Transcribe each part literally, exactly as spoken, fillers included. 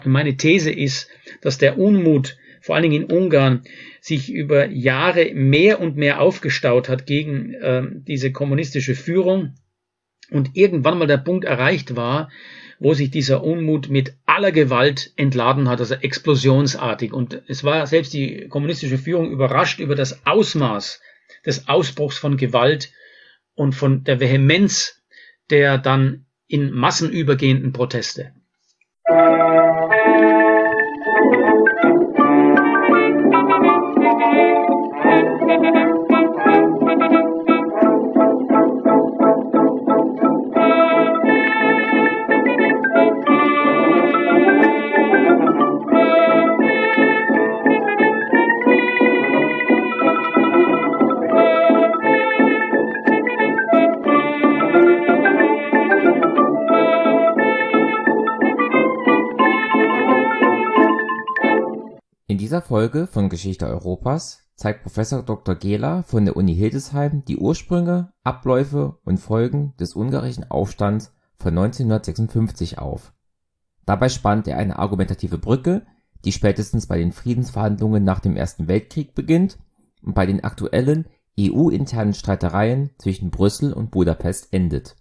Meine These ist, dass der Unmut, vor allen Dingen in Ungarn, sich über Jahre mehr und mehr aufgestaut hat gegen äh, diese kommunistische Führung und irgendwann mal der Punkt erreicht war, wo sich dieser Unmut mit aller Gewalt entladen hat, also explosionsartig. Und es war selbst die kommunistische Führung überrascht über das Ausmaß des Ausbruchs von Gewalt und von der Vehemenz der dann in Massen übergehenden Proteste. In dieser Folge von Geschichte Europas zeigt Professor Doktor Géla von der Uni Hildesheim die Ursprünge, Abläufe und Folgen des ungarischen Aufstands von neunzehnhundertsechsundfünfzig auf. Dabei spannt er eine argumentative Brücke, die spätestens bei den Friedensverhandlungen nach dem Ersten Weltkrieg beginnt und bei den aktuellen E U-internen Streitereien zwischen Brüssel und Budapest endet.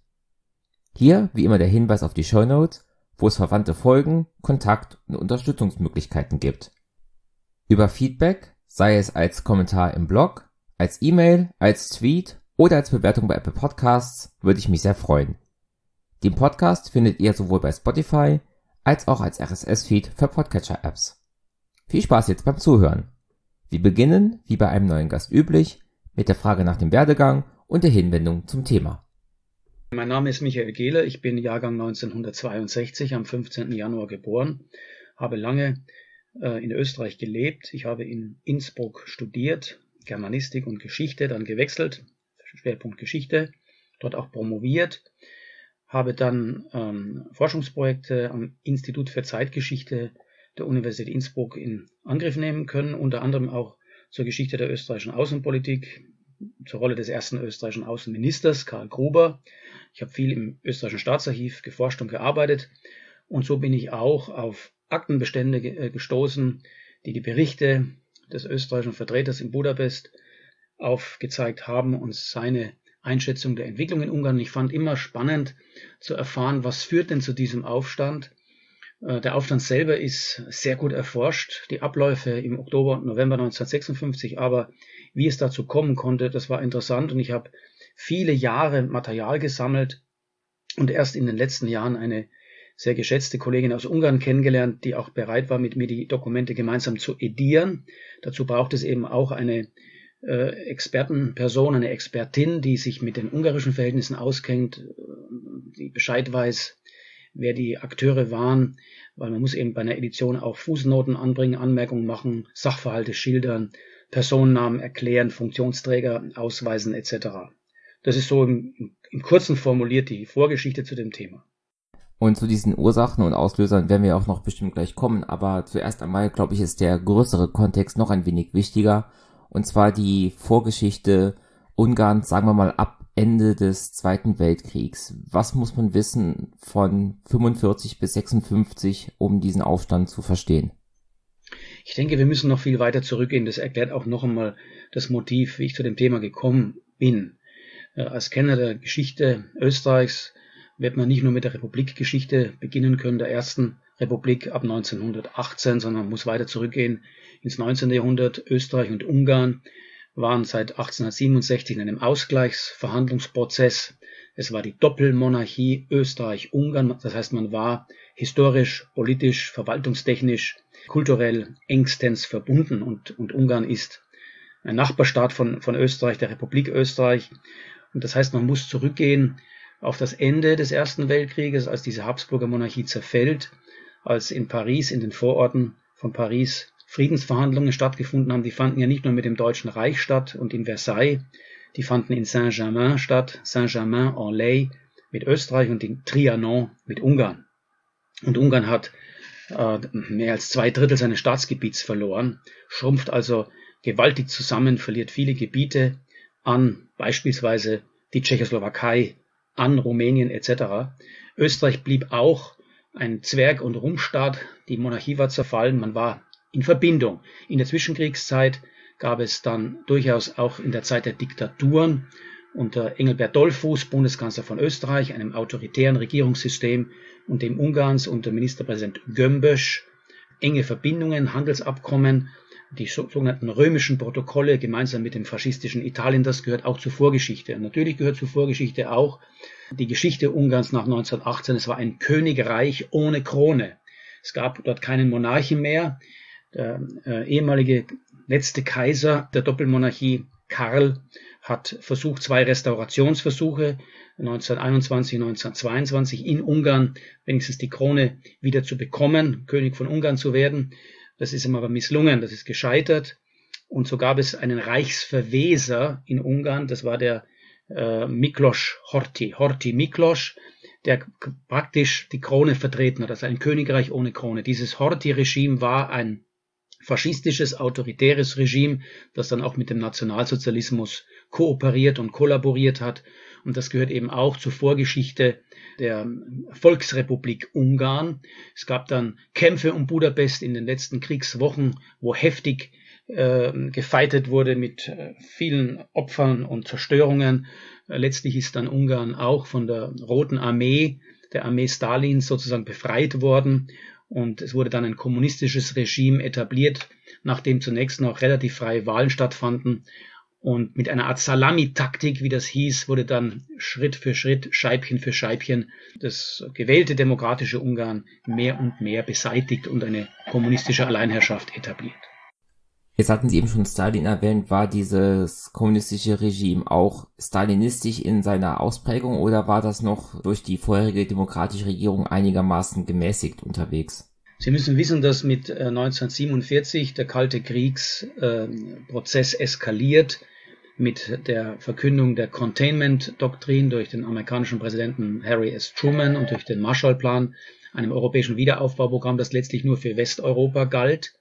Hier wie immer der Hinweis auf die Shownotes, wo es verwandte Folgen, Kontakt- und Unterstützungsmöglichkeiten gibt. Über Feedback, sei es als Kommentar im Blog, als E-Mail, als Tweet oder als Bewertung bei Apple Podcasts, würde ich mich sehr freuen. Den Podcast findet ihr sowohl bei Spotify als auch als R S S-Feed für Podcatcher-Apps. Viel Spaß jetzt beim Zuhören. Wir beginnen, wie bei einem neuen Gast üblich, mit der Frage nach dem Werdegang und der Hinwendung zum Thema. Mein Name ist Michael Géla, ich bin Jahrgang neunzehnhundertzweiundsechzig, am fünfzehnten Januar geboren, habe lange äh, in Österreich gelebt. Ich habe in Innsbruck studiert, Germanistik und Geschichte, dann gewechselt, Schwerpunkt Geschichte, dort auch promoviert, habe dann ähm, Forschungsprojekte am Institut für Zeitgeschichte der Universität Innsbruck in Angriff nehmen können, unter anderem auch zur Geschichte der österreichischen Außenpolitik, zur Rolle des ersten österreichischen Außenministers Karl Gruber. Ich habe viel im österreichischen Staatsarchiv geforscht und gearbeitet und so bin ich auch auf Aktenbestände ge- gestoßen, die die Berichte des österreichischen Vertreters in Budapest aufgezeigt haben und seine Einschätzung der Entwicklung in Ungarn. Ich fand immer spannend zu erfahren, was führt denn zu diesem Aufstand. Der Aufstand selber ist sehr gut erforscht, die Abläufe im Oktober und November neunzehnhundertsechsundfünfzig, aber wie es dazu kommen konnte, das war interessant und ich habe viele Jahre Material gesammelt und erst in den letzten Jahren eine sehr geschätzte Kollegin aus Ungarn kennengelernt, die auch bereit war, mit mir die Dokumente gemeinsam zu edieren. Dazu braucht es eben auch eine äh, Expertenperson, eine Expertin, die sich mit den ungarischen Verhältnissen auskennt, die Bescheid weiß, wer die Akteure waren, weil man muss eben bei einer Edition auch Fußnoten anbringen, Anmerkungen machen, Sachverhalte schildern, Personennamen erklären, Funktionsträger ausweisen et cetera. Das ist so im, im Kurzen formuliert die Vorgeschichte zu dem Thema. Und zu diesen Ursachen und Auslösern werden wir auch noch bestimmt gleich kommen, aber zuerst einmal, glaube ich, ist der größere Kontext noch ein wenig wichtiger, und zwar die Vorgeschichte Ungarns, sagen wir mal, ab Ende des Zweiten Weltkriegs. Was muss man wissen von fünfundvierzig bis sechsundfünfzig, um diesen Aufstand zu verstehen? Ich denke, wir müssen noch viel weiter zurückgehen. Das erklärt auch noch einmal das Motiv, wie ich zu dem Thema gekommen bin. Als Kenner der Geschichte Österreichs wird man nicht nur mit der Republikgeschichte beginnen können, der ersten Republik ab neunzehnhundertachtzehn, sondern man muss weiter zurückgehen ins neunzehnten Jahrhundert. Österreich und Ungarn waren seit achtzehnhundertsiebenundsechzig in einem Ausgleichsverhandlungsprozess. Es war die Doppelmonarchie Österreich-Ungarn. Das heißt, man war historisch, politisch, verwaltungstechnisch, kulturell engstens verbunden und, und Ungarn ist ein Nachbarstaat von, von Österreich, der Republik Österreich. Und das heißt, man muss zurückgehen auf das Ende des Ersten Weltkrieges, als diese Habsburger Monarchie zerfällt, als in Paris, in den Vororten von Paris Friedensverhandlungen stattgefunden haben. Die fanden ja nicht nur mit dem Deutschen Reich statt und in Versailles, die fanden in Saint-Germain statt, Saint-Germain-en-Laye mit Österreich und in Trianon mit Ungarn. Und Ungarn hat äh, mehr als zwei Drittel seines Staatsgebiets verloren, schrumpft also gewaltig zusammen, verliert viele Gebiete an beispielsweise die Tschechoslowakei, an Rumänien et cetera. Österreich blieb auch ein Zwerg- und Rumpfstaat. Die Monarchie war zerfallen, man war in Verbindung. In der Zwischenkriegszeit gab es dann durchaus auch in der Zeit der Diktaturen unter Engelbert Dollfuß, Bundeskanzler von Österreich, einem autoritären Regierungssystem, und dem Ungarns unter Ministerpräsident Gömbösch enge Verbindungen, Handelsabkommen, die sogenannten römischen Protokolle gemeinsam mit dem faschistischen Italien, das gehört auch zur Vorgeschichte. Und natürlich gehört zur Vorgeschichte auch die Geschichte Ungarns nach neunzehnhundertachtzehn. Es war ein Königreich ohne Krone. Es gab dort keinen Monarchen mehr. Der äh, ehemalige letzte Kaiser der Doppelmonarchie, Karl, hat versucht, zwei Restaurationsversuche, neunzehnhunderteinundzwanzig, neunzehnhundertzweiundzwanzig, in Ungarn wenigstens die Krone wieder zu bekommen, König von Ungarn zu werden. Das ist ihm aber misslungen, das ist gescheitert. Und so gab es einen Reichsverweser in Ungarn, das war der äh, Miklos Horthy, Horthy Miklos, der praktisch die Krone vertreten hat, also ein Königreich ohne Krone. Dieses Horthy-Regime war ein faschistisches, autoritäres Regime, das dann auch mit dem Nationalsozialismus kooperiert und kollaboriert hat. Und das gehört eben auch zur Vorgeschichte der Volksrepublik Ungarn. Es gab dann Kämpfe um Budapest in den letzten Kriegswochen, wo heftig äh, gefeitet wurde mit äh, vielen Opfern und Zerstörungen. Äh, letztlich ist dann Ungarn auch von der Roten Armee, der Armee Stalins sozusagen befreit worden. Und es wurde dann ein kommunistisches Regime etabliert, nachdem zunächst noch relativ freie Wahlen stattfanden. Und mit einer Art Salami-Taktik, wie das hieß, wurde dann Schritt für Schritt, Scheibchen für Scheibchen das gewählte demokratische Ungarn mehr und mehr beseitigt und eine kommunistische Alleinherrschaft etabliert. Jetzt hatten Sie eben schon Stalin erwähnt. War dieses kommunistische Regime auch stalinistisch in seiner Ausprägung oder war das noch durch die vorherige demokratische Regierung einigermaßen gemäßigt unterwegs? Sie müssen wissen, dass mit neunzehnhundertsiebenundvierzig der Kalte Kriegsprozess äh, eskaliert mit der Verkündung der Containment-Doktrin durch den amerikanischen Präsidenten Harry S. Truman und durch den Marshallplan, einem europäischen Wiederaufbauprogramm, das letztlich nur für Westeuropa galt.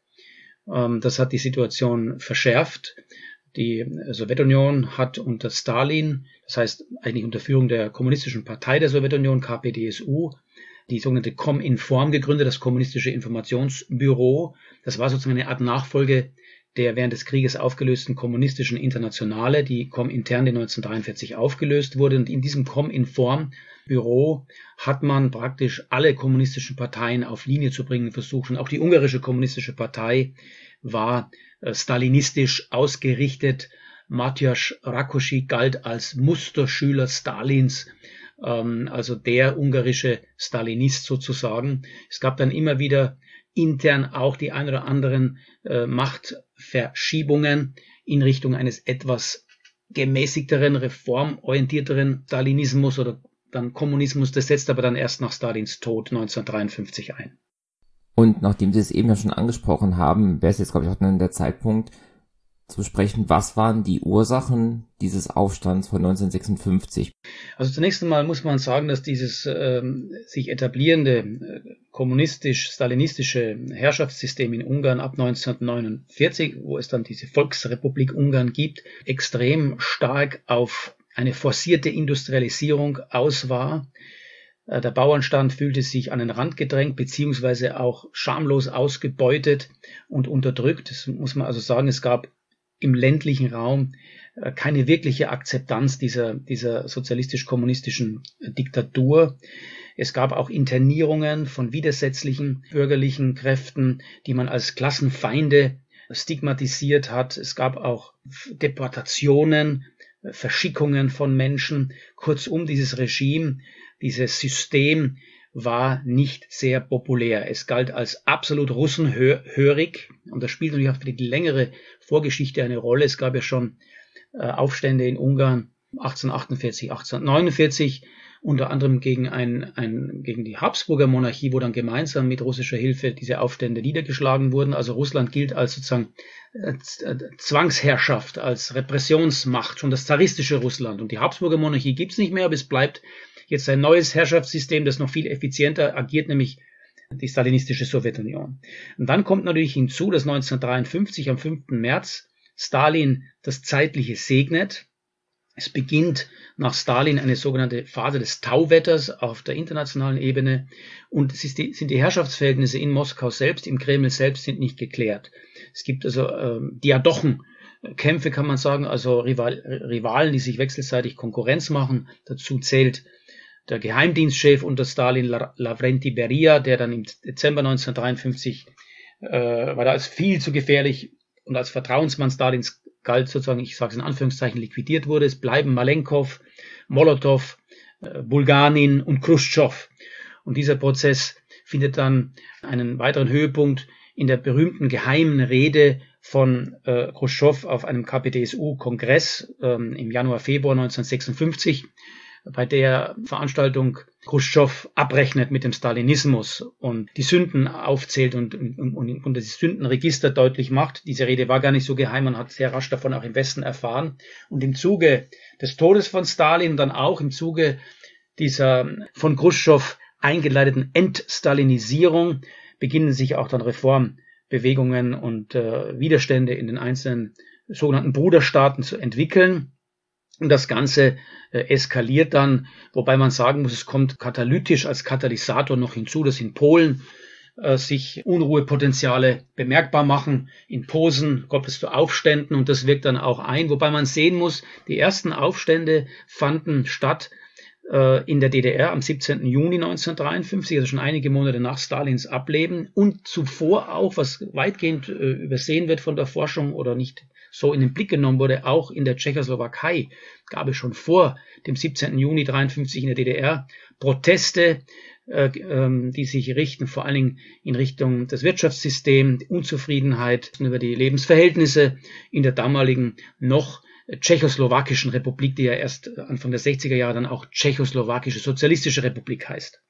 Das hat die Situation verschärft. Die Sowjetunion hat unter Stalin, das heißt eigentlich unter Führung der Kommunistischen Partei der Sowjetunion, K P D S U, die sogenannte Kominform gegründet, das Kommunistische Informationsbüro. Das war sozusagen eine Art Nachfolge der während des Krieges aufgelösten Kommunistischen Internationale, die Komintern, die neunzehnhundertdreiundvierzig aufgelöst wurde. Und in diesem Kominform-Büro hat man praktisch alle kommunistischen Parteien auf Linie zu bringen versucht. Und auch die ungarische kommunistische Partei war äh, stalinistisch ausgerichtet. Matyas Rákosi galt als Musterschüler Stalins, ähm, also der ungarische Stalinist sozusagen. Es gab dann immer wieder intern auch die ein oder anderen äh, Machtverschiebungen in Richtung eines etwas gemäßigteren, reformorientierteren Stalinismus oder dann Kommunismus. Das setzt aber dann erst nach Stalins Tod neunzehnhundertdreiundfünfzig ein. Und nachdem Sie es eben ja schon angesprochen haben, wäre es jetzt, glaube ich, auch dann der Zeitpunkt zu sprechen, was waren die Ursachen dieses Aufstands von neunzehnhundertsechsundfünfzig? Also zunächst einmal muss man sagen, dass dieses ähm, sich etablierende äh, kommunistisch-stalinistische Herrschaftssystem in Ungarn ab neunzehnhundertneunundvierzig, wo es dann diese Volksrepublik Ungarn gibt, extrem stark auf eine forcierte Industrialisierung aus war. Äh, der Bauernstand fühlte sich an den Rand gedrängt, beziehungsweise auch schamlos ausgebeutet und unterdrückt. Das muss man also sagen, es gab im ländlichen Raum äh, keine wirkliche Akzeptanz dieser, dieser sozialistisch-kommunistischen äh, Diktatur. Es gab auch Internierungen von widersetzlichen bürgerlichen Kräften, die man als Klassenfeinde stigmatisiert hat. Es gab auch Deportationen, äh, Verschickungen von Menschen. Kurzum, dieses Regime, dieses System war nicht sehr populär. Es galt als absolut russenhörig und das spielt natürlich auch für die längere Vorgeschichte eine Rolle. Es gab ja schon äh, Aufstände in Ungarn achtzehnhundertachtundvierzig, achtzehnhundertneunundvierzig, unter anderem gegen, ein, ein, gegen die Habsburger Monarchie, wo dann gemeinsam mit russischer Hilfe diese Aufstände niedergeschlagen wurden. Also Russland gilt als sozusagen äh, Zwangsherrschaft, als Repressionsmacht, schon das zaristische Russland. Und die Habsburger Monarchie gibt es nicht mehr, aber es bleibt jetzt ein neues Herrschaftssystem, das noch viel effizienter agiert, nämlich die stalinistische Sowjetunion. Und dann kommt natürlich hinzu, dass neunzehnhundertdreiundfünfzig am fünften März Stalin das Zeitliche segnet. Es beginnt nach Stalin eine sogenannte Phase des Tauwetters auf der internationalen Ebene und es ist die, sind die Herrschaftsverhältnisse in Moskau selbst, im Kreml selbst sind nicht geklärt. Es gibt also ähm, Diadochenkämpfe, kann man sagen, also Rival, Rivalen, die sich wechselseitig Konkurrenz machen. Dazu zählt der Geheimdienstchef unter Stalin, Lavrenti Beria, der dann im Dezember neunzehnhundertdreiundfünfzig, äh, weil er als viel zu gefährlich und als Vertrauensmann Stalins galt, sozusagen, ich sage es in Anführungszeichen, liquidiert wurde. Es bleiben Malenkov, Molotow, äh, Bulganin und Khrushchev. Und dieser Prozess findet dann einen weiteren Höhepunkt in der berühmten geheimen Rede von äh, Khrushchev auf einem K P D S U-Kongress ähm, im Januar, Februar neunzehnhundertsechsundfünfzig, bei der Veranstaltung Khrushchev abrechnet mit dem Stalinismus und die Sünden aufzählt und, und, und, und das Sündenregister deutlich macht. Diese Rede war gar nicht so geheim, man hat sehr rasch davon auch im Westen erfahren. Und im Zuge des Todes von Stalin, dann auch im Zuge dieser von Khrushchev eingeleiteten Entstalinisierung, beginnen sich auch dann Reformbewegungen und äh, Widerstände in den einzelnen sogenannten Bruderstaaten zu entwickeln. Und das Ganze äh, eskaliert dann, wobei man sagen muss, es kommt katalytisch als Katalysator noch hinzu, dass in Polen äh, sich Unruhepotenziale bemerkbar machen, in Posen kommt es zu Aufständen und das wirkt dann auch ein, wobei man sehen muss, die ersten Aufstände fanden statt äh, in der D D R am siebzehnten Juni neunzehnhundertdreiundfünfzig, also schon einige Monate nach Stalins Ableben und zuvor auch, was weitgehend äh, übersehen wird von der Forschung oder nicht so in den Blick genommen wurde, auch in der Tschechoslowakei gab es schon vor dem siebzehnten Juni neunzehnhundertdreiundfünfzig in der D D R Proteste, äh, äh, die sich richten vor allen Dingen in Richtung des Wirtschaftssystems, Unzufriedenheit über die Lebensverhältnisse in der damaligen noch tschechoslowakischen Republik, die ja erst Anfang der sechziger Jahre dann auch tschechoslowakische Sozialistische Republik heißt.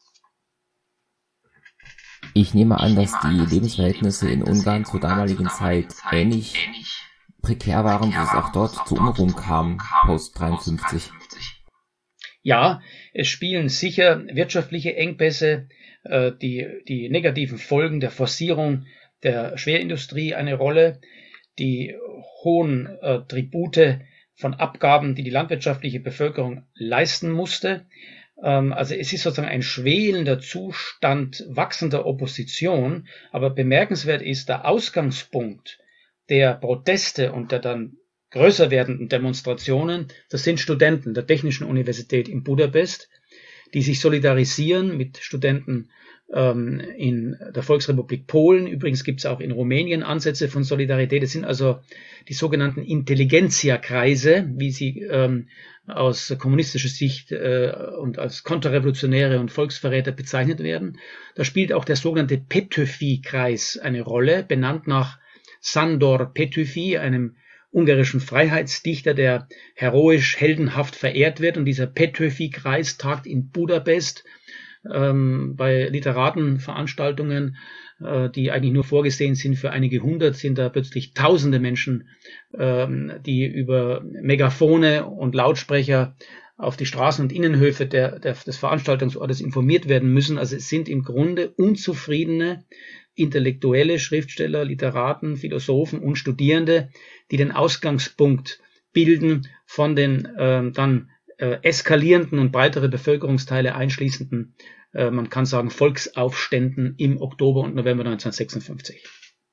Ich nehme an, dass die Lebensverhältnisse in Ungarn zur damaligen Zeit ähnlich prekär waren, dass es auch dort zu Unruhen kam, post dreiundfünfzig. Ja, es spielen sicher wirtschaftliche Engpässe, äh, die, die negativen Folgen der Forcierung der Schwerindustrie eine Rolle, die hohen äh, Tribute von Abgaben, die die landwirtschaftliche Bevölkerung leisten musste. Ähm, also es ist sozusagen ein schwelender Zustand wachsender Opposition, aber bemerkenswert ist der Ausgangspunkt der Proteste und der dann größer werdenden Demonstrationen, das sind Studenten der Technischen Universität in Budapest, die sich solidarisieren mit Studenten ähm, in der Volksrepublik Polen. Übrigens gibt es auch in Rumänien Ansätze von Solidarität. Es sind also die sogenannten Intelligenzia-Kreise, wie sie ähm, aus kommunistischer Sicht äh, und als Konterrevolutionäre und Volksverräter bezeichnet werden. Da spielt auch der sogenannte Petőfi-Kreis eine Rolle, benannt nach Sándor Petőfi, einem ungarischen Freiheitsdichter, der heroisch, heldenhaft verehrt wird. Und dieser Petőfi-Kreis tagt in Budapest ähm, bei Literatenveranstaltungen, äh, die eigentlich nur vorgesehen sind für einige hundert, sind da plötzlich tausende Menschen, ähm, die über Megafone und Lautsprecher auf die Straßen und Innenhöfe der, der, des Veranstaltungsortes informiert werden müssen. Also es sind im Grunde unzufriedene Intellektuelle, Schriftsteller, Literaten, Philosophen und Studierende, die den Ausgangspunkt bilden von den äh, dann äh, eskalierenden und breitere Bevölkerungsteile einschließenden, äh, man kann sagen, Volksaufständen im Oktober und November neunzehnhundertsechsundfünfzig.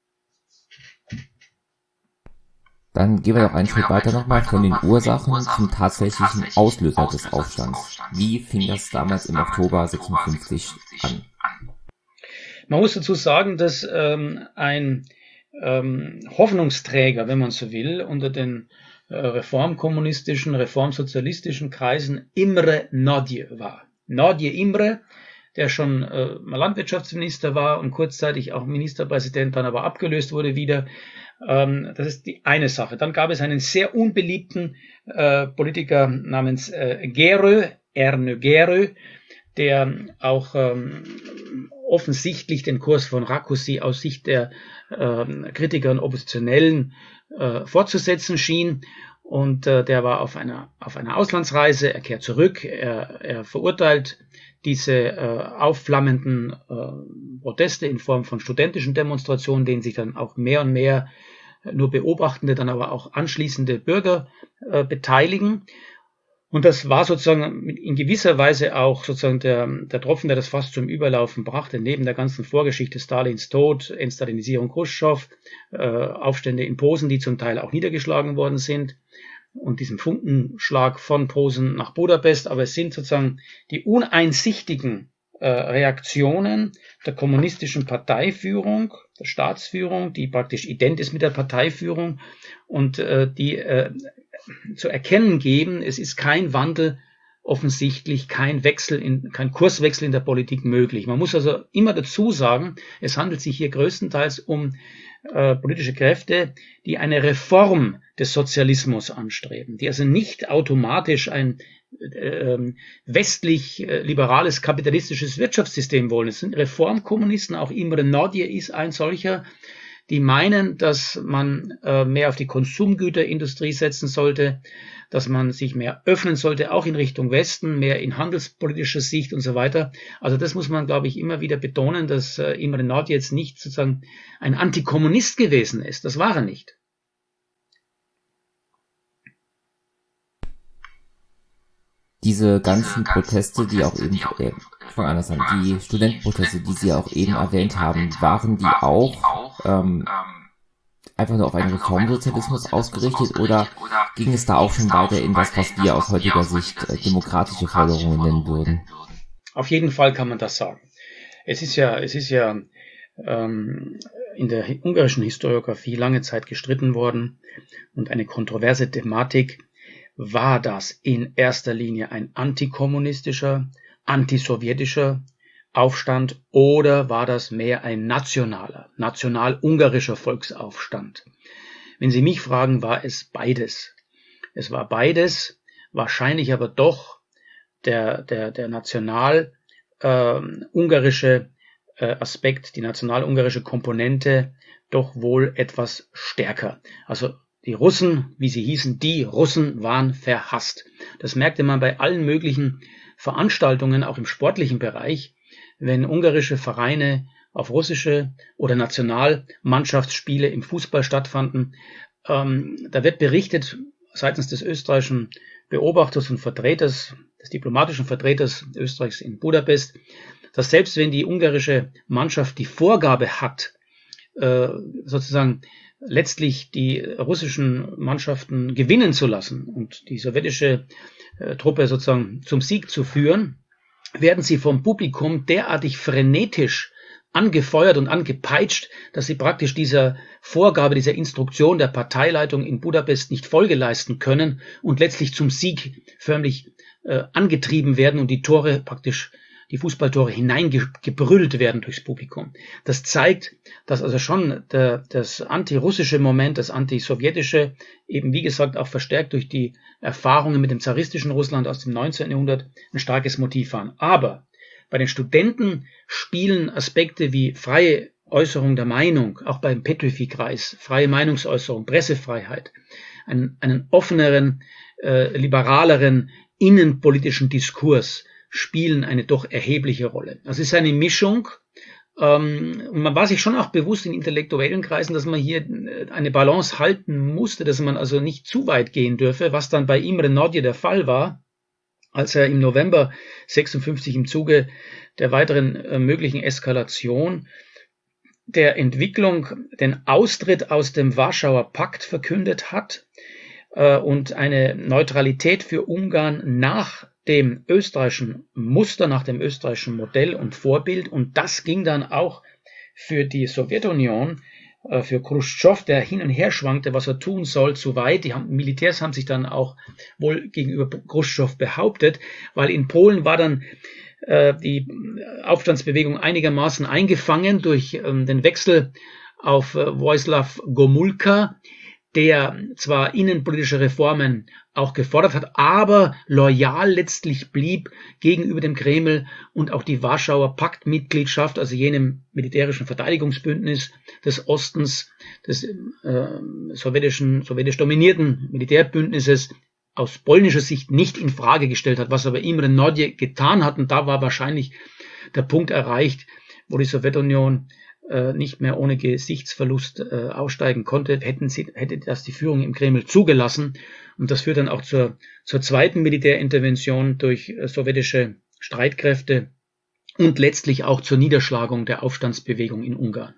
Dann gehen wir doch einen Schritt weiter nochmal von den Ursachen zum tatsächlichen Auslöser des Aufstands. Wie fing das damals im Oktober sechsundfünfzig an? Man muss dazu sagen, dass ähm, ein ähm, Hoffnungsträger, wenn man so will, unter den äh, reformkommunistischen, reformsozialistischen Kreisen Imre Nagy war. Nagy Imre, der schon äh, Landwirtschaftsminister war und kurzzeitig auch Ministerpräsident, dann aber abgelöst wurde wieder. Ähm, das ist die eine Sache. Dann gab es einen sehr unbeliebten äh, Politiker namens äh, Gerő, Ernő Gerő, der auch ähm, offensichtlich den Kurs von Rákosi aus Sicht der äh, Kritiker und Oppositionellen äh, fortzusetzen schien. Und äh, der war auf einer, auf einer Auslandsreise, er kehrt zurück, er, er verurteilt diese äh, aufflammenden äh, Proteste in Form von studentischen Demonstrationen, denen sich dann auch mehr und mehr nur beobachtende, dann aber auch anschließende Bürger äh, beteiligen. Und das war sozusagen in gewisser Weise auch sozusagen der, der Tropfen, der das Fass zum Überlaufen brachte, neben der ganzen Vorgeschichte Stalins Tod, Entstalinisierung Chruschtschow, äh, Aufstände in Posen, die zum Teil auch niedergeschlagen worden sind, und diesem Funkenschlag von Posen nach Budapest. Aber es sind sozusagen die uneinsichtigen äh, Reaktionen der kommunistischen Parteiführung, der Staatsführung, die praktisch ident ist mit der Parteiführung und äh, die äh, zu erkennen geben, es ist kein Wandel offensichtlich, kein Wechsel, in, kein Kurswechsel in der Politik möglich. Man muss also immer dazu sagen, es handelt sich hier größtenteils um äh, politische Kräfte, die eine Reform des Sozialismus anstreben, die also nicht automatisch ein äh, westlich äh, liberales kapitalistisches Wirtschaftssystem wollen. Es sind Reformkommunisten, auch Imre Nagy ist ein solcher, die meinen, dass man äh, mehr auf die Konsumgüterindustrie setzen sollte, dass man sich mehr öffnen sollte, auch in Richtung Westen, mehr in handelspolitischer Sicht und so weiter. Also das muss man, glaube ich, immer wieder betonen, dass äh, Imre Nagy jetzt nicht sozusagen ein Antikommunist gewesen ist. Das war er nicht. Diese ganzen Proteste, die auch eben, äh, ich fange anders an, die Studentenproteste, die Sie auch eben erwähnt haben, waren die auch ähm, einfach nur auf einen Reformsozialismus ausgerichtet oder ging es da auch schon weiter in das, was wir aus heutiger Sicht äh, demokratische Forderungen nennen würden? Auf jeden Fall kann man das sagen. Es ist ja, es ist ja ähm, in der ungarischen Historiographie lange Zeit gestritten worden und eine kontroverse Thematik. War das in erster Linie ein antikommunistischer, antisowjetischer Aufstand oder war das mehr ein nationaler, national-ungarischer Volksaufstand? Wenn Sie mich fragen, war es beides. Es war beides, wahrscheinlich aber doch der, der, der national-ungarische äh, äh, Aspekt, die national-ungarische Komponente doch wohl etwas stärker. Also die Russen, wie sie hießen, die Russen waren verhasst. Das merkte man bei allen möglichen Veranstaltungen, auch im sportlichen Bereich, wenn ungarische Vereine auf russische oder Nationalmannschaftsspiele im Fußball stattfanden. Ähm, da wird berichtet seitens des österreichischen Beobachters und Vertreters, des diplomatischen Vertreters Österreichs in Budapest, dass selbst wenn die ungarische Mannschaft die Vorgabe hat, äh, sozusagen letztlich die russischen Mannschaften gewinnen zu lassen und die sowjetische äh, Truppe sozusagen zum Sieg zu führen, werden sie vom Publikum derartig frenetisch angefeuert und angepeitscht, dass sie praktisch dieser Vorgabe, dieser Instruktion der Parteileitung in Budapest nicht Folge leisten können und letztlich zum Sieg förmlich äh, angetrieben werden und die Tore praktisch die Fußballtore hineingebrüllt werden durchs Publikum. Das zeigt, dass also schon der, das antirussische Moment, das antisowjetische, eben wie gesagt auch verstärkt durch die Erfahrungen mit dem zaristischen Russland aus dem neunzehnten Jahrhundert ein starkes Motiv waren. Aber bei den Studenten spielen Aspekte wie freie Äußerung der Meinung, auch beim Petrifi-Kreis, freie Meinungsäußerung, Pressefreiheit, einen, einen offeneren, äh, liberaleren innenpolitischen Diskurs, spielen eine doch erhebliche Rolle. Das ist eine Mischung, ähm, und man war sich schon auch bewusst in intellektuellen Kreisen, dass man hier eine Balance halten musste, dass man also nicht zu weit gehen dürfe, was dann bei Imre Nagy der Fall war, als er im November sechsundfünfzig im Zuge der weiteren äh, möglichen Eskalation der Entwicklung den Austritt aus dem Warschauer Pakt verkündet hat äh, und eine Neutralität für Ungarn nach dem österreichischen Muster, nach dem österreichischen Modell und Vorbild. Und das ging dann auch für die Sowjetunion, äh, für Chruschtschow, der hin und her schwankte, was er tun soll, zu weit. Die haben, Militärs haben sich dann auch wohl gegenüber Chruschtschow behauptet, weil in Polen war dann äh, die Aufstandsbewegung einigermaßen eingefangen durch äh, den Wechsel auf äh, Wojslaw Gomulka, der zwar innenpolitische Reformen auch gefordert hat, aber loyal letztlich blieb gegenüber dem Kreml und auch die Warschauer Paktmitgliedschaft, also jenem militärischen Verteidigungsbündnis des Ostens, des äh, sowjetischen, sowjetisch dominierten Militärbündnisses, aus polnischer Sicht nicht in Frage gestellt hat, was aber Imre Nagy getan hat. Und da war wahrscheinlich der Punkt erreicht, wo die Sowjetunion äh, nicht mehr ohne Gesichtsverlust äh, aussteigen konnte, hätten sie, hätte das die Führung im Kreml zugelassen. Und das führt dann auch zur, zur zweiten Militärintervention durch äh, sowjetische Streitkräfte und letztlich auch zur Niederschlagung der Aufstandsbewegung in Ungarn.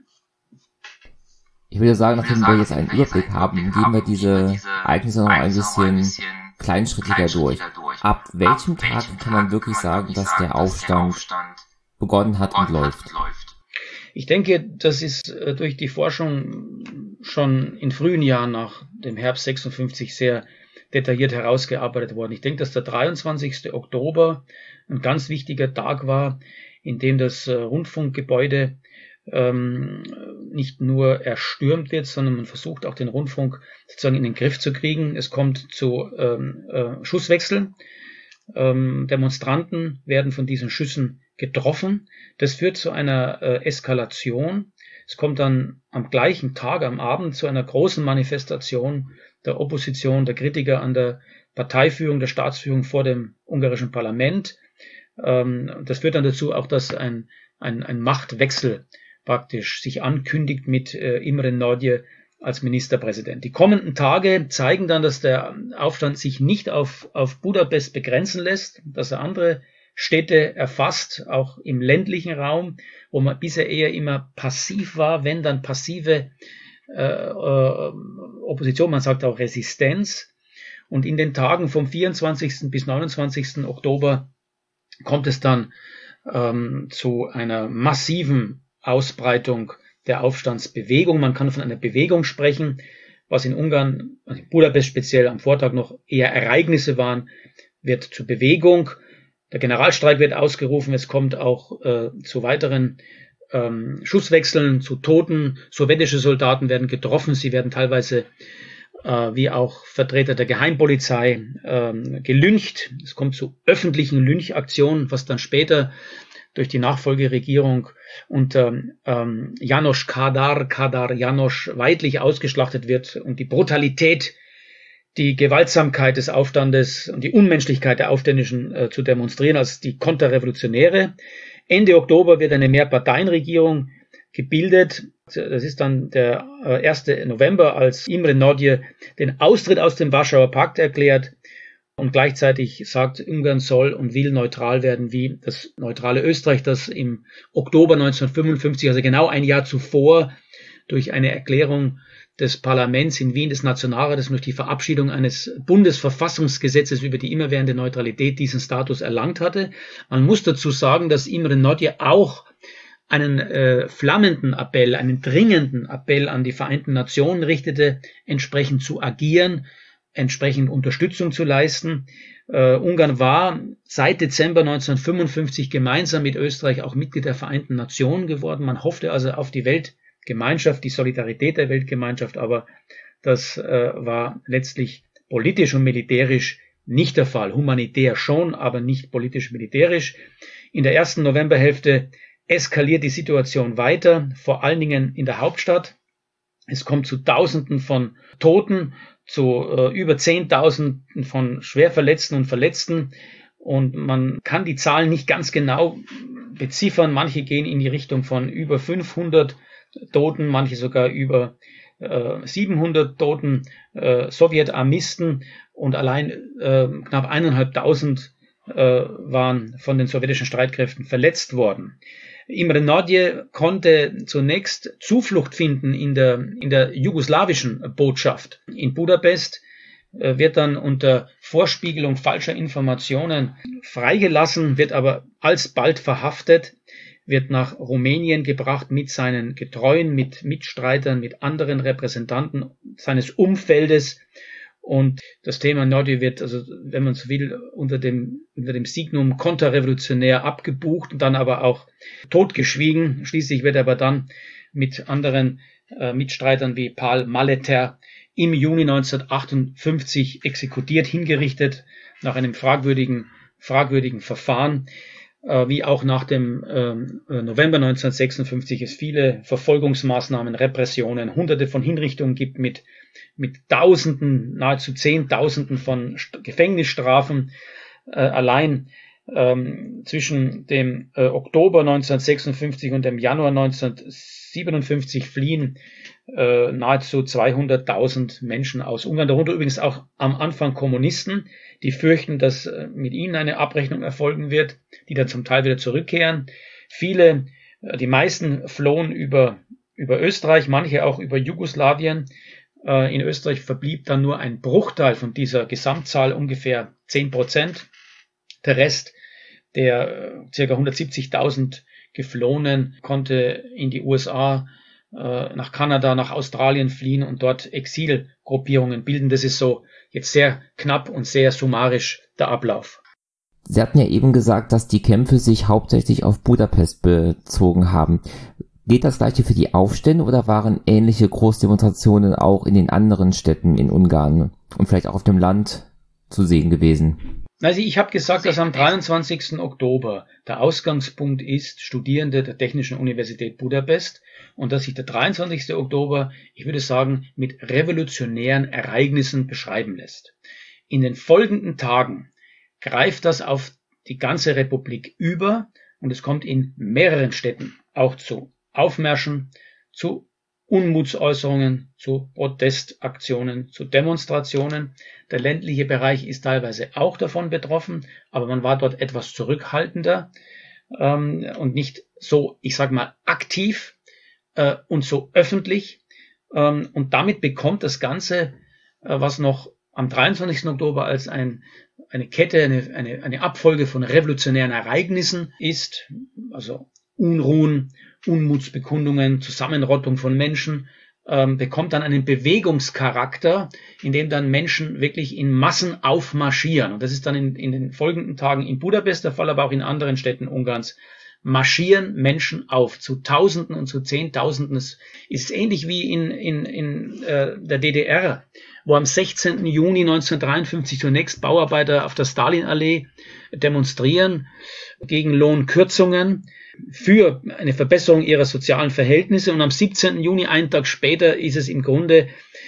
Ich würde sagen, nachdem wir jetzt einen Überblick haben, gehen wir diese Ereignisse noch ein bisschen kleinschrittiger durch. Ab welchem Tag kann man wirklich sagen, dass der Aufstand begonnen hat und läuft? Ich denke, das ist äh, durch die Forschung schon in frühen Jahren nach dem Herbst sechsundfünfzig sehr detailliert herausgearbeitet worden. Ich denke, dass der dreiundzwanzigste Oktober ein ganz wichtiger Tag war, in dem das äh, Rundfunkgebäude ähm, nicht nur erstürmt wird, sondern man versucht auch den Rundfunk sozusagen in den Griff zu kriegen. Es kommt zu ähm, äh, Schusswechseln. Ähm, Demonstranten werden von diesen Schüssen getroffen. Das führt zu einer äh, Eskalation. Es kommt dann am gleichen Tag, am Abend, zu einer großen Manifestation der Opposition, der Kritiker an der Parteiführung, der Staatsführung vor dem ungarischen Parlament. Ähm, das führt dann dazu auch, dass ein, ein, ein Machtwechsel praktisch sich ankündigt mit äh, Imre Nagy als Ministerpräsident. Die kommenden Tage zeigen dann, dass der Aufstand sich nicht auf, auf Budapest begrenzen lässt, dass er andere Städte erfasst, auch im ländlichen Raum, wo man bisher eher immer passiv war, wenn dann passive äh, äh, Opposition, man sagt auch Resistenz. Und in den Tagen vom vierundzwanzigsten bis neunundzwanzigsten Oktober kommt es dann ähm, zu einer massiven Ausbreitung der Aufstandsbewegung. Man kann von einer Bewegung sprechen, was in Ungarn, also in Budapest speziell am Vortag noch eher Ereignisse waren, wird zur Bewegung. Der Generalstreik wird ausgerufen. Es kommt auch äh, zu weiteren ähm, Schusswechseln, zu Toten. Sowjetische Soldaten werden getroffen. Sie werden teilweise, äh, wie auch Vertreter der Geheimpolizei, äh, gelyncht. Es kommt zu öffentlichen Lynchaktionen, was dann später durch die Nachfolgeregierung unter ähm, János Kádár, Kádár János weidlich ausgeschlachtet wird und die Brutalität, die Gewaltsamkeit des Aufstandes und die Unmenschlichkeit der Aufständischen äh, zu demonstrieren als die Konterrevolutionäre. Ende Oktober wird eine Mehrparteienregierung gebildet. Das ist dann der äh, erste November, als Imre Nagy den Austritt aus dem Warschauer Pakt erklärt und gleichzeitig sagt, Ungarn soll und will neutral werden wie das neutrale Österreich, das im Oktober neunzehnhundertfünfundfünfzig, also genau ein Jahr zuvor, durch eine Erklärung des Parlaments in Wien, des Nationalrates, durch die Verabschiedung eines Bundesverfassungsgesetzes über die immerwährende Neutralität diesen Status erlangt hatte. Man muss dazu sagen, dass Imre Nagy auch einen äh, flammenden Appell, einen dringenden Appell an die Vereinten Nationen richtete, entsprechend zu agieren, entsprechend Unterstützung zu leisten. Uh, Ungarn war seit Dezember neunzehnhundertfünfundfünfzig gemeinsam mit Österreich auch Mitglied der Vereinten Nationen geworden. Man hoffte also auf die Weltgemeinschaft, die Solidarität der Weltgemeinschaft, aber das uh, war letztlich politisch und militärisch nicht der Fall. Humanitär schon, aber nicht politisch-militärisch. In der ersten Novemberhälfte eskaliert die Situation weiter, vor allen Dingen in der Hauptstadt. Es kommt zu Tausenden von Toten, zu äh, über Zehntausenden von Schwerverletzten und Verletzten. Und man kann die Zahlen nicht ganz genau beziffern. Manche gehen in die Richtung von über fünfhundert Toten, manche sogar über äh, siebenhundert Toten äh, Sowjetarmisten. Und allein äh, knapp eineinhalbtausend äh, waren von den sowjetischen Streitkräften verletzt worden. Imre Nagy konnte zunächst Zuflucht finden in der, in der jugoslawischen Botschaft in Budapest, äh, wird dann unter Vorspiegelung falscher Informationen freigelassen, wird aber alsbald verhaftet, wird nach Rumänien gebracht mit seinen Getreuen, mit Mitstreitern, mit anderen Repräsentanten seines Umfeldes. Und das Thema Nagy wird, also wenn man so will, unter dem, unter dem Signum konterrevolutionär abgebucht und dann aber auch totgeschwiegen. Schließlich wird er aber dann mit anderen äh, Mitstreitern wie Paul Maleter im Juni neunzehnhundertachtundfünfzig exekutiert, hingerichtet, nach einem fragwürdigen, fragwürdigen Verfahren. Äh, wie auch nach dem äh, November neunzehnhundertsechsundfünfzig es viele Verfolgungsmaßnahmen, Repressionen, hunderte von Hinrichtungen gibt mit mit Tausenden, nahezu Zehntausenden von Gefängnisstrafen. Äh, allein ähm, zwischen dem äh, Oktober neunzehnhundertsechsundfünfzig und dem Januar neunzehnhundertsiebenundfünfzig fliehen äh, nahezu zweihunderttausend Menschen aus Ungarn, darunter übrigens auch am Anfang Kommunisten, die fürchten, dass äh, mit ihnen eine Abrechnung erfolgen wird, die dann zum Teil wieder zurückkehren. Viele, äh, die meisten flohen über, über Österreich, manche auch über Jugoslawien. Äh, in Österreich verblieb dann nur ein Bruchteil von dieser Gesamtzahl, ungefähr zehn Prozent. Der Rest der äh, ca. hundertsiebzigtausend Geflohenen konnte in die U S A, äh, nach Kanada, nach Australien fliehen und dort Exilgruppierungen bilden. Das ist so jetzt sehr knapp und sehr summarisch der Ablauf. Sie hatten ja eben gesagt, dass die Kämpfe sich hauptsächlich auf Budapest bezogen haben. Geht das Gleiche für die Aufstände oder waren ähnliche Großdemonstrationen auch in den anderen Städten in Ungarn und vielleicht auch auf dem Land zu sehen gewesen? Also ich habe gesagt, dass am dreiundzwanzigsten Oktober der Ausgangspunkt ist, Studierende der Technischen Universität Budapest, und dass sich der dreiundzwanzigste Oktober, ich würde sagen, mit revolutionären Ereignissen beschreiben lässt. In den folgenden Tagen greift das auf die ganze Republik über und es kommt in mehreren Städten auch zu Aufmärschen, zu Unmutsäußerungen, zu Protestaktionen, zu Demonstrationen. Der ländliche Bereich ist teilweise auch davon betroffen, aber man war dort etwas zurückhaltender ähm, und nicht so, ich sage mal, aktiv äh, und so öffentlich. Ähm, und damit bekommt das Ganze, äh, was noch am dreiundzwanzigsten Oktober als ein, eine Kette, eine, eine, eine Abfolge von revolutionären Ereignissen ist, also Unruhen, Unmutsbekundungen, Zusammenrottung von Menschen, ähm, bekommt dann einen Bewegungscharakter, in dem dann Menschen wirklich in Massen aufmarschieren. Und das ist dann in, in den folgenden Tagen in Budapest der Fall, aber auch in anderen Städten Ungarns. Marschieren Menschen auf, zu Tausenden und zu Zehntausenden. Es ist ähnlich wie in, in, in äh, der D D R, wo am sechzehnten Juni neunzehnhundertdreiundfünfzig zunächst Bauarbeiter auf der Stalinallee demonstrieren gegen Lohnkürzungen, für eine Verbesserung ihrer sozialen Verhältnisse. Und am siebzehnten Juni, einen Tag später, ist es im Grunde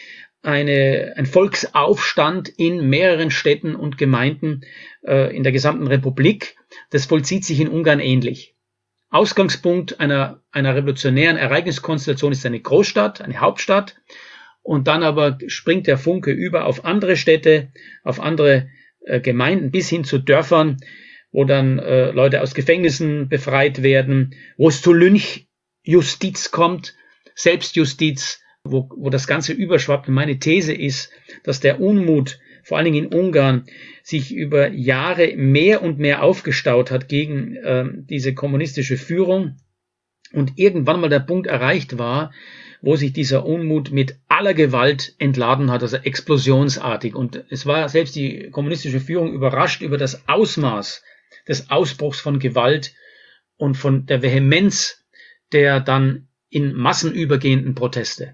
eine, ein Volksaufstand in mehreren Städten und Gemeinden äh, in der gesamten Republik. Das vollzieht sich in Ungarn ähnlich. Ausgangspunkt einer, einer revolutionären Ereigniskonstellation ist eine Großstadt, eine Hauptstadt. Und dann aber springt der Funke über auf andere Städte, auf andere äh, Gemeinden bis hin zu Dörfern, wo dann äh, Leute aus Gefängnissen befreit werden, wo es zu Lynchjustiz kommt, Selbstjustiz, wo, wo das Ganze überschwappt. Und meine These ist, dass der Unmut, vor allen Dingen in Ungarn, sich über Jahre mehr und mehr aufgestaut hat gegen äh, diese kommunistische Führung und irgendwann mal der Punkt erreicht war, wo sich dieser Unmut mit aller Gewalt entladen hat, also explosionsartig. Und es war selbst die kommunistische Führung überrascht über das Ausmaß des Ausbruchs von Gewalt und von der Vehemenz der dann in Massen übergehenden Proteste.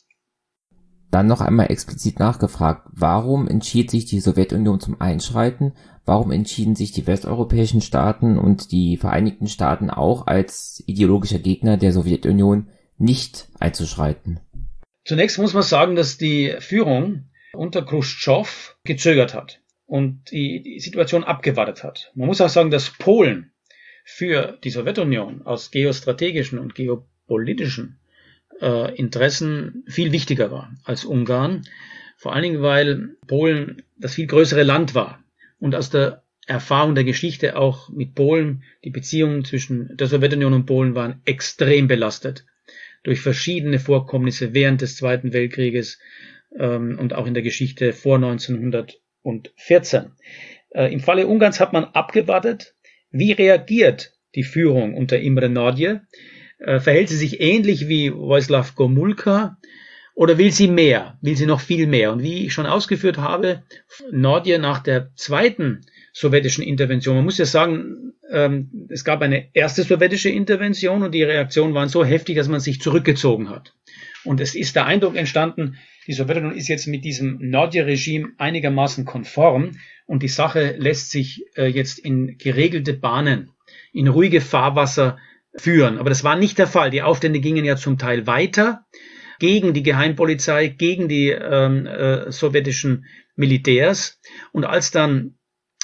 Dann noch einmal explizit nachgefragt, warum entschied sich die Sowjetunion zum Einschreiten? Warum entschieden sich die westeuropäischen Staaten und die Vereinigten Staaten auch als ideologischer Gegner der Sowjetunion nicht einzuschreiten? Zunächst muss man sagen, dass die Führung unter Chruschtschow gezögert hat und die, die Situation abgewartet hat. Man muss auch sagen, dass Polen für die Sowjetunion aus geostrategischen und geopolitischen äh, Interessen viel wichtiger war als Ungarn. Vor allen Dingen, weil Polen das viel größere Land war und aus der Erfahrung der Geschichte auch mit Polen, die Beziehungen zwischen der Sowjetunion und Polen waren extrem belastet durch verschiedene Vorkommnisse während des Zweiten Weltkrieges ähm, und auch in der Geschichte vor neunzehnhundertvierzehn. Äh, Im Falle Ungarns hat man abgewartet, wie reagiert die Führung unter Imre Nagy? Äh, verhält sie sich ähnlich wie Wojciech Gomulka oder will sie mehr, will sie noch viel mehr? Und wie ich schon ausgeführt habe, Nagy nach der zweiten sowjetischen Intervention, man muss ja sagen, ähm, es gab eine erste sowjetische Intervention und die Reaktionen waren so heftig, dass man sich zurückgezogen hat. Und es ist der Eindruck entstanden, die Sowjetunion ist jetzt mit diesem Nagy-Regime einigermaßen konform und die Sache lässt sich äh, jetzt in geregelte Bahnen, in ruhige Fahrwasser führen. Aber das war nicht der Fall. Die Aufstände gingen ja zum Teil weiter gegen die Geheimpolizei, gegen die ähm, äh, sowjetischen Militärs. Und als dann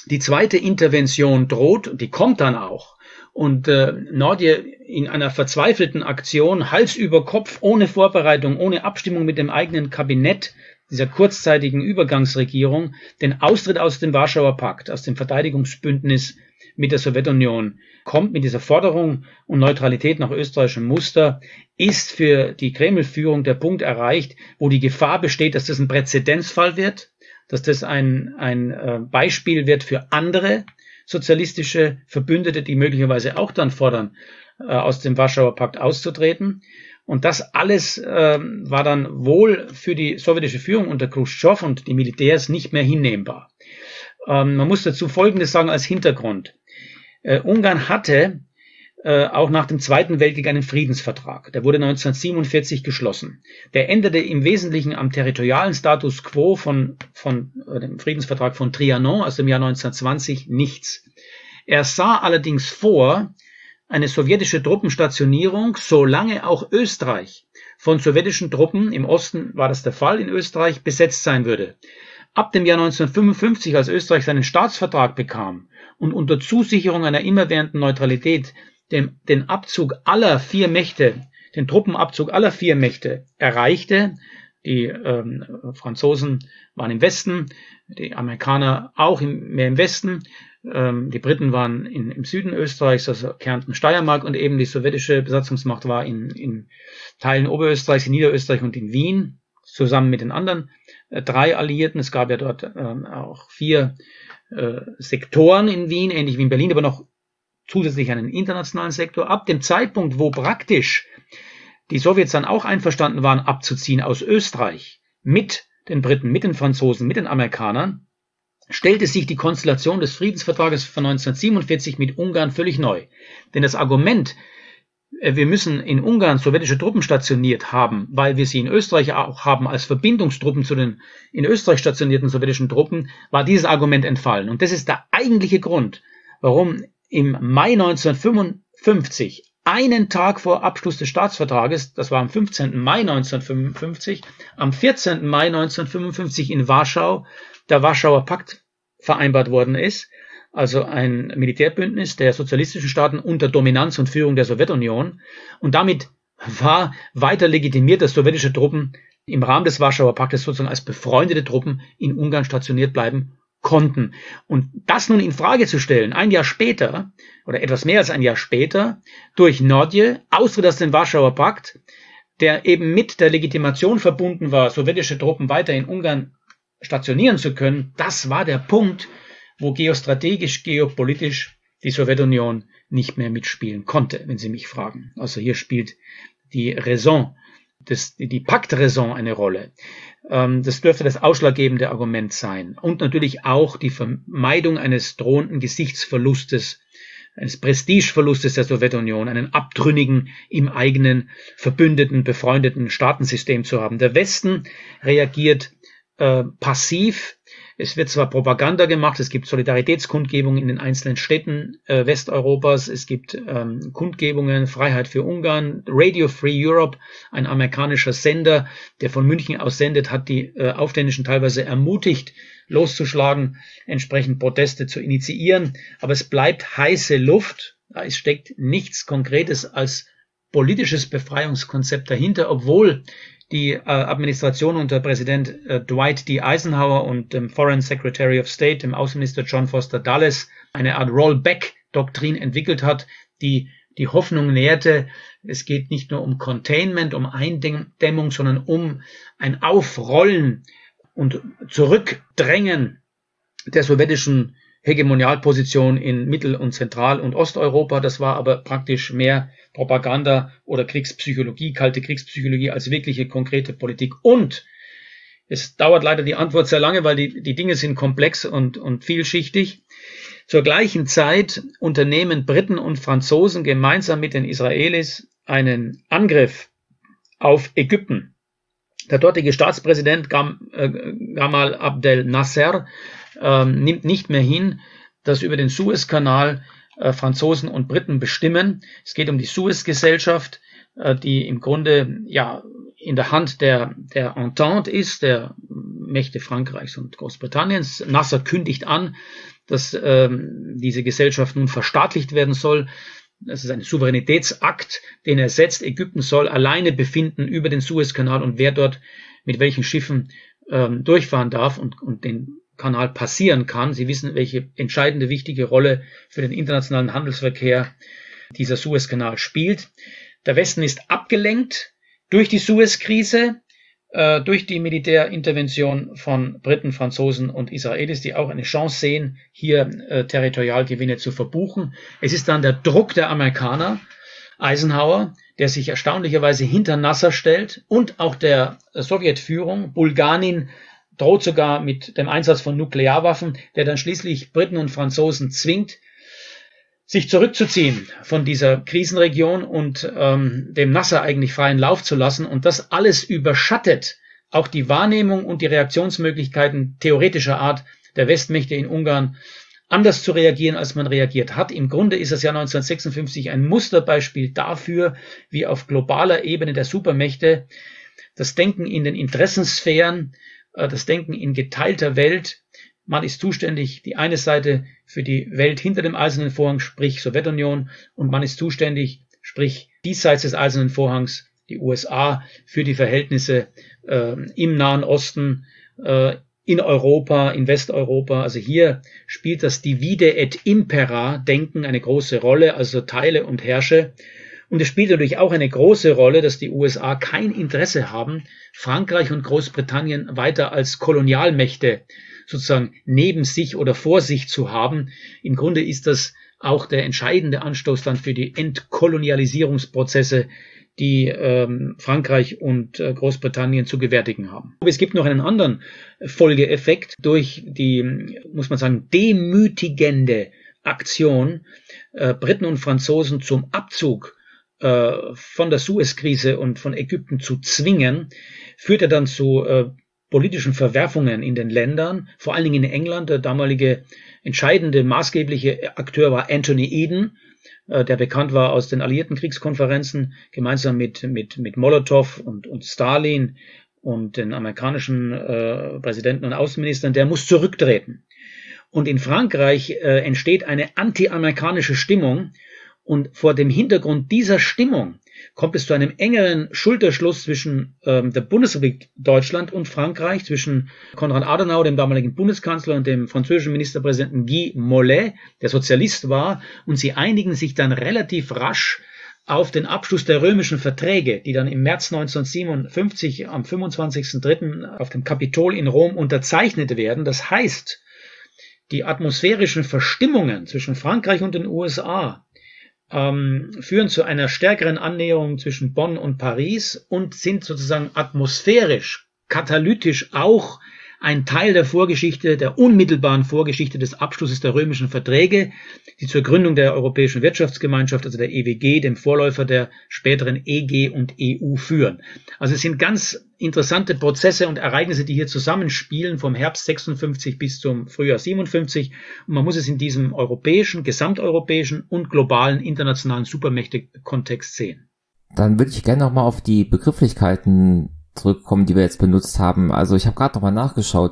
Die zweite Intervention droht, die kommt dann auch. Und äh, Norge in einer verzweifelten Aktion, Hals über Kopf, ohne Vorbereitung, ohne Abstimmung mit dem eigenen Kabinett dieser kurzzeitigen Übergangsregierung, den Austritt aus dem Warschauer Pakt, aus dem Verteidigungsbündnis mit der Sowjetunion kommt, mit dieser Forderung und Neutralität nach österreichischem Muster, ist für die Kreml-Führung der Punkt erreicht, wo die Gefahr besteht, dass das ein Präzedenzfall wird, dass das ein, ein äh, Beispiel wird für andere sozialistische Verbündete, die möglicherweise auch dann fordern, äh, aus dem Warschauer Pakt auszutreten. Und das alles äh, war dann wohl für die sowjetische Führung unter Chruschtschow und die Militärs nicht mehr hinnehmbar. Ähm, man muss dazu Folgendes sagen als Hintergrund. Äh, Ungarn hatte äh, auch nach dem Zweiten Weltkrieg einen Friedensvertrag. Der wurde neunzehnhundertsiebenundvierzig geschlossen. Der änderte im Wesentlichen am territorialen Status quo von, von äh, dem Friedensvertrag von Trianon aus dem Jahr neunzehnhundertzwanzig nichts. Er sah allerdings vor eine sowjetische Truppenstationierung, solange auch Österreich von sowjetischen Truppen, im Osten war das der Fall in Österreich, besetzt sein würde. Ab dem Jahr neunzehnhundertfünfundfünfzig, als Österreich seinen Staatsvertrag bekam und unter Zusicherung einer immerwährenden Neutralität dem, den Abzug aller vier Mächte, den Truppenabzug aller vier Mächte erreichte, die ähm, Franzosen waren im Westen, die Amerikaner auch im, mehr im Westen, ähm, die Briten waren in, im Süden Österreichs, also Kärnten, Steiermark, und eben die sowjetische Besatzungsmacht war in, in Teilen Oberösterreichs, in Niederösterreich und in Wien, zusammen mit den anderen äh, drei Alliierten. Es gab ja dort ähm, auch vier äh, Sektoren in Wien, ähnlich wie in Berlin, aber noch zusätzlich einen internationalen Sektor. Ab dem Zeitpunkt, wo praktisch die Sowjets dann auch einverstanden waren, abzuziehen aus Österreich, mit den Briten, mit den Franzosen, mit den Amerikanern, stellte sich die Konstellation des Friedensvertrages von neunzehnhundertsiebenundvierzig mit Ungarn völlig neu. Denn das Argument, wir müssen in Ungarn sowjetische Truppen stationiert haben, weil wir sie in Österreich auch haben als Verbindungstruppen zu den in Österreich stationierten sowjetischen Truppen, war dieses Argument entfallen. Und das ist der eigentliche Grund, warum im Mai neunzehnhundertfünfundfünfzig, einen Tag vor Abschluss des Staatsvertrages, das war am fünfzehnten Mai neunzehnhundertfünfundfünfzig, am vierzehnten Mai neunzehnhundertfünfundfünfzig in Warschau der Warschauer Pakt vereinbart worden ist, also ein Militärbündnis der sozialistischen Staaten unter Dominanz und Führung der Sowjetunion. Und damit war weiter legitimiert, dass sowjetische Truppen im Rahmen des Warschauer Paktes sozusagen als befreundete Truppen in Ungarn stationiert bleiben konnten. Und das nun in Frage zu stellen, ein Jahr später oder etwas mehr als ein Jahr später, durch Norge, Austritt aus dem Warschauer Pakt, der eben mit der Legitimation verbunden war, sowjetische Truppen weiter in Ungarn stationieren zu können, das war der Punkt, wo geostrategisch, geopolitisch die Sowjetunion nicht mehr mitspielen konnte, wenn Sie mich fragen. Also hier spielt die Raison, das, die Paktraison eine Rolle. Ähm, das dürfte das ausschlaggebende Argument sein. Und natürlich auch die Vermeidung eines drohenden Gesichtsverlustes, eines Prestigeverlustes der Sowjetunion, einen abtrünnigen, im eigenen, verbündeten, befreundeten Staatensystem zu haben. Der Westen reagiert äh, passiv. Es wird zwar Propaganda gemacht, es gibt Solidaritätskundgebungen in den einzelnen Städten äh, Westeuropas, es gibt ähm, Kundgebungen, Freiheit für Ungarn, Radio Free Europe, ein amerikanischer Sender, der von München aus sendet, hat die äh, Aufständischen teilweise ermutigt, loszuschlagen, entsprechend Proteste zu initiieren, aber es bleibt heiße Luft, es steckt nichts Konkretes als politisches Befreiungskonzept dahinter, obwohl die äh, Administration unter Präsident äh, Dwight D. Eisenhower und dem Foreign Secretary of State, dem Außenminister John Foster Dulles, eine Art Rollback-Doktrin entwickelt hat, die die Hoffnung nährte, es geht nicht nur um Containment, um Eindämmung, sondern um ein Aufrollen und Zurückdrängen der sowjetischen Hegemonialposition in Mittel- und Zentral- und Osteuropa. Das war aber praktisch mehr Propaganda oder Kriegspsychologie, kalte Kriegspsychologie als wirkliche konkrete Politik. Und es dauert leider die Antwort sehr lange, weil die, die Dinge sind komplex und, und vielschichtig. Zur gleichen Zeit unternehmen Briten und Franzosen gemeinsam mit den Israelis einen Angriff auf Ägypten. Der dortige Staatspräsident Gam, äh, Gamal Abdel Nasser äh, nimmt nicht mehr hin, dass über den Suezkanal äh, Franzosen und Briten bestimmen. Es geht um die Suezgesellschaft, äh, die im Grunde ja in der Hand der, der Entente ist, der Mächte Frankreichs und Großbritanniens. Nasser kündigt an, dass ähm, diese Gesellschaft nun verstaatlicht werden soll. Das ist ein Souveränitätsakt, den er setzt. Ägypten soll alleine befinden über den Suezkanal und wer dort mit welchen Schiffen ähm, durchfahren darf und, und den Kanal passieren kann. Sie wissen, welche entscheidende, wichtige Rolle für den internationalen Handelsverkehr dieser Suezkanal spielt. Der Westen ist abgelenkt durch die Suezkrise, äh, durch die Militärintervention von Briten, Franzosen und Israelis, die auch eine Chance sehen, hier äh, Territorialgewinne zu verbuchen. Es ist dann der Druck der Amerikaner, Eisenhower, der sich erstaunlicherweise hinter Nasser stellt, und auch der äh, Sowjetführung. Bulganin droht sogar mit dem Einsatz von Nuklearwaffen, der dann schließlich Briten und Franzosen zwingt, sich zurückzuziehen von dieser Krisenregion und ähm, dem Nasser eigentlich freien Lauf zu lassen. Und das alles überschattet auch die Wahrnehmung und die Reaktionsmöglichkeiten theoretischer Art der Westmächte in Ungarn, anders zu reagieren, als man reagiert hat. Im Grunde ist das Jahr neunzehnhundertsechsundfünfzig ein Musterbeispiel dafür, wie auf globaler Ebene der Supermächte das Denken in den Interessensphären, das Denken in geteilter Welt, man ist zuständig, die eine Seite für die Welt hinter dem Eisernen Vorhang, sprich Sowjetunion, und man ist zuständig, sprich diesseits des Eisernen Vorhangs, die U S A, für die Verhältnisse äh, im Nahen Osten, äh, in Europa, in Westeuropa. Also hier spielt das Divide et Impera Denken eine große Rolle, also teile und herrsche. Und es spielt natürlich auch eine große Rolle, dass die U S A kein Interesse haben, Frankreich und Großbritannien weiter als Kolonialmächte sozusagen neben sich oder vor sich zu haben. Im Grunde ist das auch der entscheidende Anstoß dann für die Entkolonialisierungsprozesse, die ähm, Frankreich und äh, Großbritannien zu gewärtigen haben. Aber es gibt noch einen anderen Folgeeffekt durch die, muss man sagen, demütigende Aktion äh, Briten und Franzosen zum Abzug äh, von der Suezkrise und von Ägypten zu zwingen, führte dann zu äh, politischen Verwerfungen in den Ländern, vor allen Dingen in England. Der damalige entscheidende, maßgebliche Akteur war Anthony Eden, der bekannt war aus den alliierten Kriegskonferenzen, gemeinsam mit, mit, mit Molotow und, und Stalin und den amerikanischen äh, Präsidenten und Außenministern. Der muss zurücktreten. Und in Frankreich äh, entsteht eine anti-amerikanische Stimmung. Und vor dem Hintergrund dieser Stimmung kommt es zu einem engeren Schulterschluss zwischen ähm, der Bundesrepublik Deutschland und Frankreich, zwischen Konrad Adenauer, dem damaligen Bundeskanzler, und dem französischen Ministerpräsidenten Guy Mollet, der Sozialist war, und sie einigen sich dann relativ rasch auf den Abschluss der römischen Verträge, die dann im März neunzehnhundertsiebenundfünfzig am fünfundzwanzigsten dritten auf dem Kapitol in Rom unterzeichnet werden. Das heißt, die atmosphärischen Verstimmungen zwischen Frankreich und den U S A Ähm, führen zu einer stärkeren Annäherung zwischen Bonn und Paris und sind sozusagen atmosphärisch, katalytisch auch ein Teil der Vorgeschichte, der unmittelbaren Vorgeschichte des Abschlusses der römischen Verträge, die zur Gründung der Europäischen Wirtschaftsgemeinschaft, also der E W G, dem Vorläufer der späteren E G und E U, führen. Also es sind ganz interessante Prozesse und Ereignisse, die hier zusammenspielen, vom Herbst sechsundfünfzig bis zum Frühjahr siebenundfünfzig. Und man muss es in diesem europäischen, gesamteuropäischen und globalen internationalen Supermächte-Kontext sehen. Dann würde ich gerne nochmal auf die Begrifflichkeiten zurückkommen, die wir jetzt benutzt haben. Also ich habe gerade nochmal nachgeschaut.